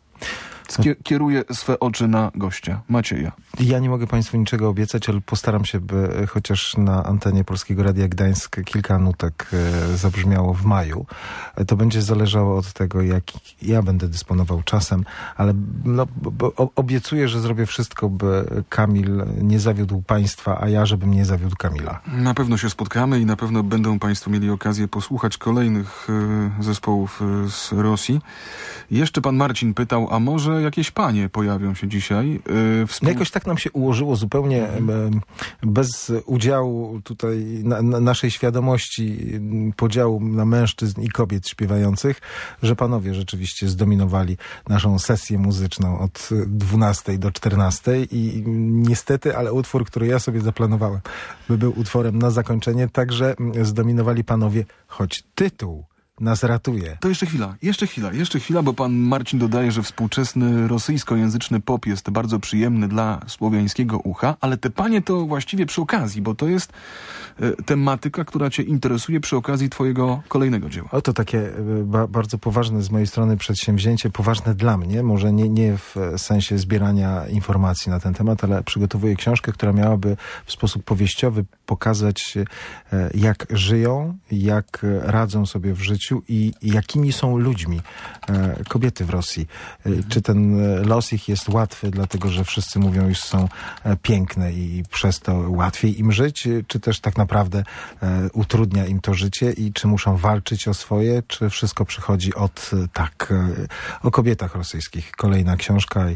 Kieruję swe oczy na gościa, Macieja. Ja nie mogę państwu niczego obiecać, ale postaram się, by chociaż na antenie Polskiego Radia Gdańsk kilka nutek e, zabrzmiało w maju. E, to będzie zależało od tego, jak ja będę dysponował czasem, ale no, bo, obiecuję, że zrobię wszystko, by Kamil nie zawiódł państwa, a ja, żebym nie zawiódł Kamila. Na pewno się spotkamy i na pewno będą państwo mieli okazję posłuchać kolejnych e, zespołów e, z Rosji. Jeszcze pan Marcin pytał, a może jakieś panie pojawią się dzisiaj? Yy, współ... Jakoś tak nam się ułożyło zupełnie mhm. bez udziału tutaj na, na naszej świadomości podziału na mężczyzn i kobiet śpiewających, że panowie rzeczywiście zdominowali naszą sesję muzyczną od dwunastej do czternastej i niestety, ale utwór, który ja sobie zaplanowałem, by był utworem na zakończenie, także zdominowali panowie, choć tytuł nas ratuje. To jeszcze chwila, jeszcze chwila, jeszcze chwila, bo pan Marcin dodaje, że współczesny rosyjskojęzyczny pop jest bardzo przyjemny dla słowiańskiego ucha, ale te panie to właściwie przy okazji, bo to jest e, tematyka, która cię interesuje przy okazji twojego kolejnego dzieła. O, to takie ba bardzo poważne z mojej strony przedsięwzięcie, poważne dla mnie, może nie, nie w sensie zbierania informacji na ten temat, ale przygotowuję książkę, która miałaby w sposób powieściowy pokazać, e, jak żyją, jak radzą sobie w życiu i jakimi są ludźmi e, kobiety w Rosji. E, czy ten los ich jest łatwy, dlatego że wszyscy mówią, iż są e, piękne i przez to łatwiej im żyć, czy też tak naprawdę e, utrudnia im to życie i czy muszą walczyć o swoje, czy wszystko przychodzi od tak. E, o kobietach rosyjskich. Kolejna książka i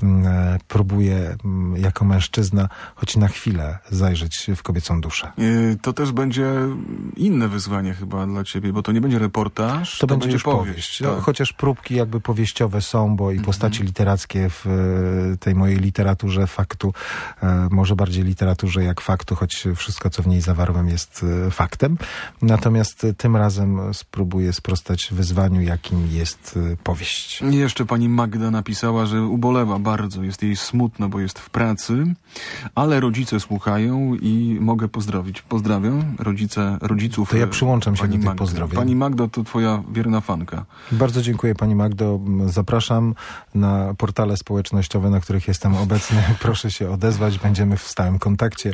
e, próbuję m, jako mężczyzna choć na chwilę zajrzeć w kobiecą duszę. E, to też będzie inne wyzwanie chyba dla ciebie, bo to nie będzie reportaż, to, to będzie, będzie już powieść. powieść. No, tak. Chociaż próbki jakby powieściowe są, bo i mm-hmm. postaci literackie w tej mojej literaturze faktu, e, może bardziej literaturze jak faktu, choć wszystko, co w niej zawarłem, jest e, faktem. Natomiast tym razem spróbuję sprostać wyzwaniu, jakim jest e, powieść. I jeszcze pani Magda napisała, że ubolewa bardzo, jest jej smutno, bo jest w pracy, ale rodzice słuchają i mogę pozdrowić. Pozdrawiam rodzice, rodziców. To ja przyłączam się do tych Magdy. pozdrowień. Pani Magdo, to twoja wierna fanka. Bardzo dziękuję pani Magdo. Zapraszam na portale społecznościowe, na których jestem obecny. Proszę się odezwać, będziemy w stałym kontakcie.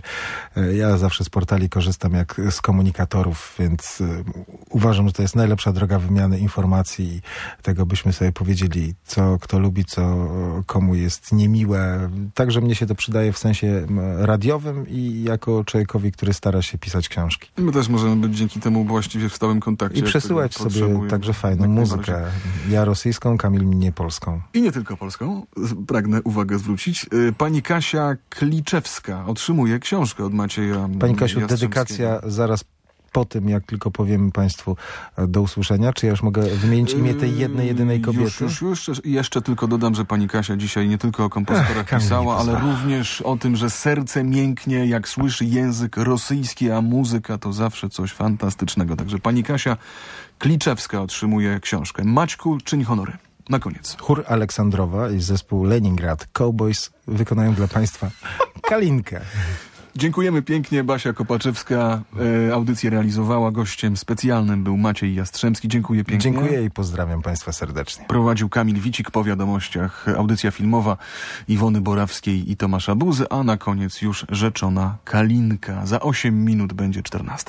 Ja zawsze z portali korzystam jak z komunikatorów, więc uważam, że to jest najlepsza droga wymiany informacji i tego byśmy sobie powiedzieli, co kto lubi, co komu jest niemiłe. Także mnie się to przydaje w sensie radiowym i jako człowiekowi, który stara się pisać książki. My też możemy być dzięki temu właściwie w stałym kontakcie. I przesyłać sobie także fajną muzykę. Ja rosyjską, Kamil mnie polską. I nie tylko polską. Pragnę uwagę zwrócić. Pani Kasia Kliczewska otrzymuje książkę od Macieja Pani Kasiu, dedykacja zaraz po tym, jak tylko powiemy państwu do usłyszenia. Czy ja już mogę wymienić imię tej jednej, jedynej kobiety? Już, już, już. Jeszcze tylko dodam, że pani Kasia dzisiaj nie tylko o kompozytorach Ech, pisała, ale również o tym, że serce mięknie, jak słyszy język rosyjski, a muzyka to zawsze coś fantastycznego. Także pani Kasia Kliczewska otrzymuje książkę. Maćku, czyń honory. Na koniec. Chór Aleksandrowa i zespół Leningrad Cowboys wykonają dla państwa Kalinkę. Dziękujemy pięknie. Basia Kopaczewska e, audycję realizowała. Gościem specjalnym był Maciej Jastrzębski. Dziękuję pięknie. Dziękuję i pozdrawiam państwa serdecznie. Prowadził Kamil Wicik po wiadomościach. Audycja filmowa Iwony Borawskiej i Tomasza Buzy, a na koniec już rzeczona Kalinka. Za osiem minut będzie czternasta.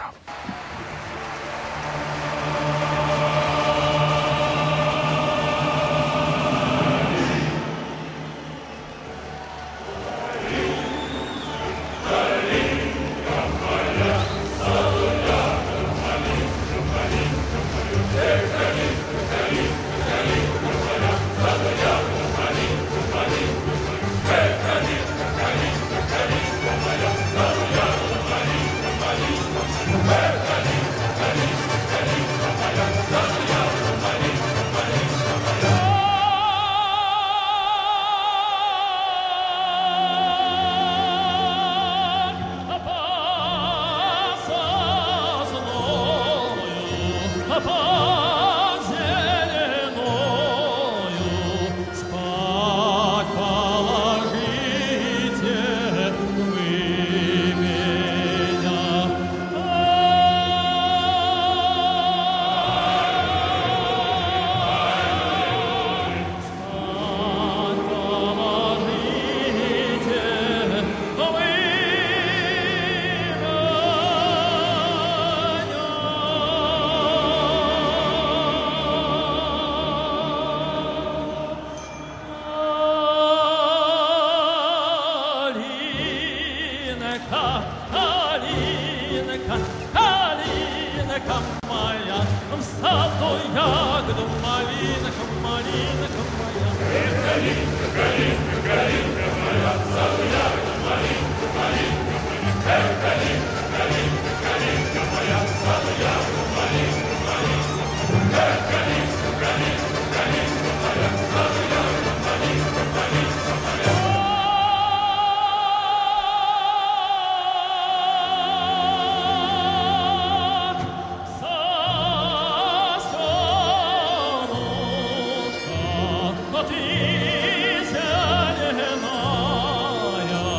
But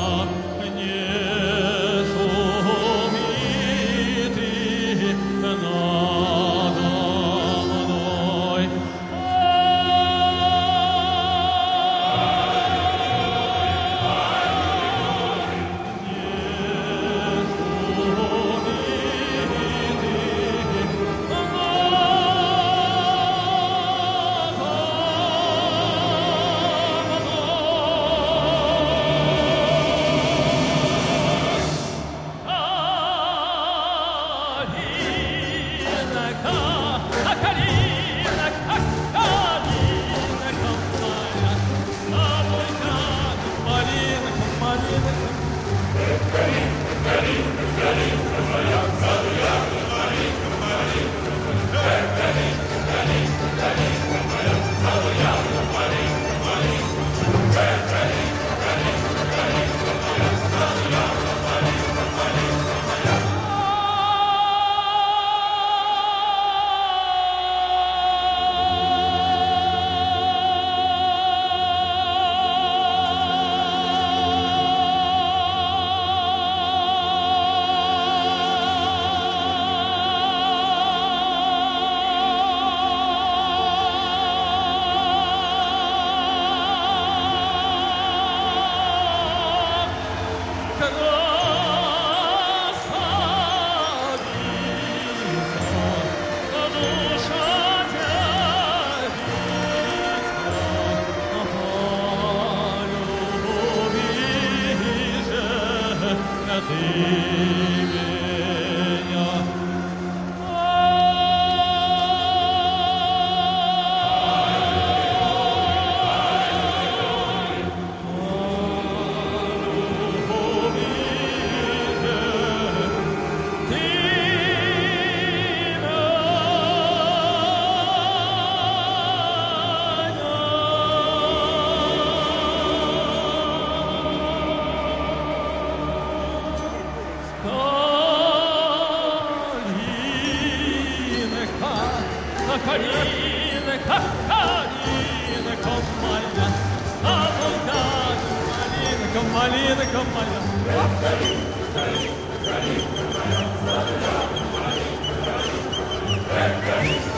Malina,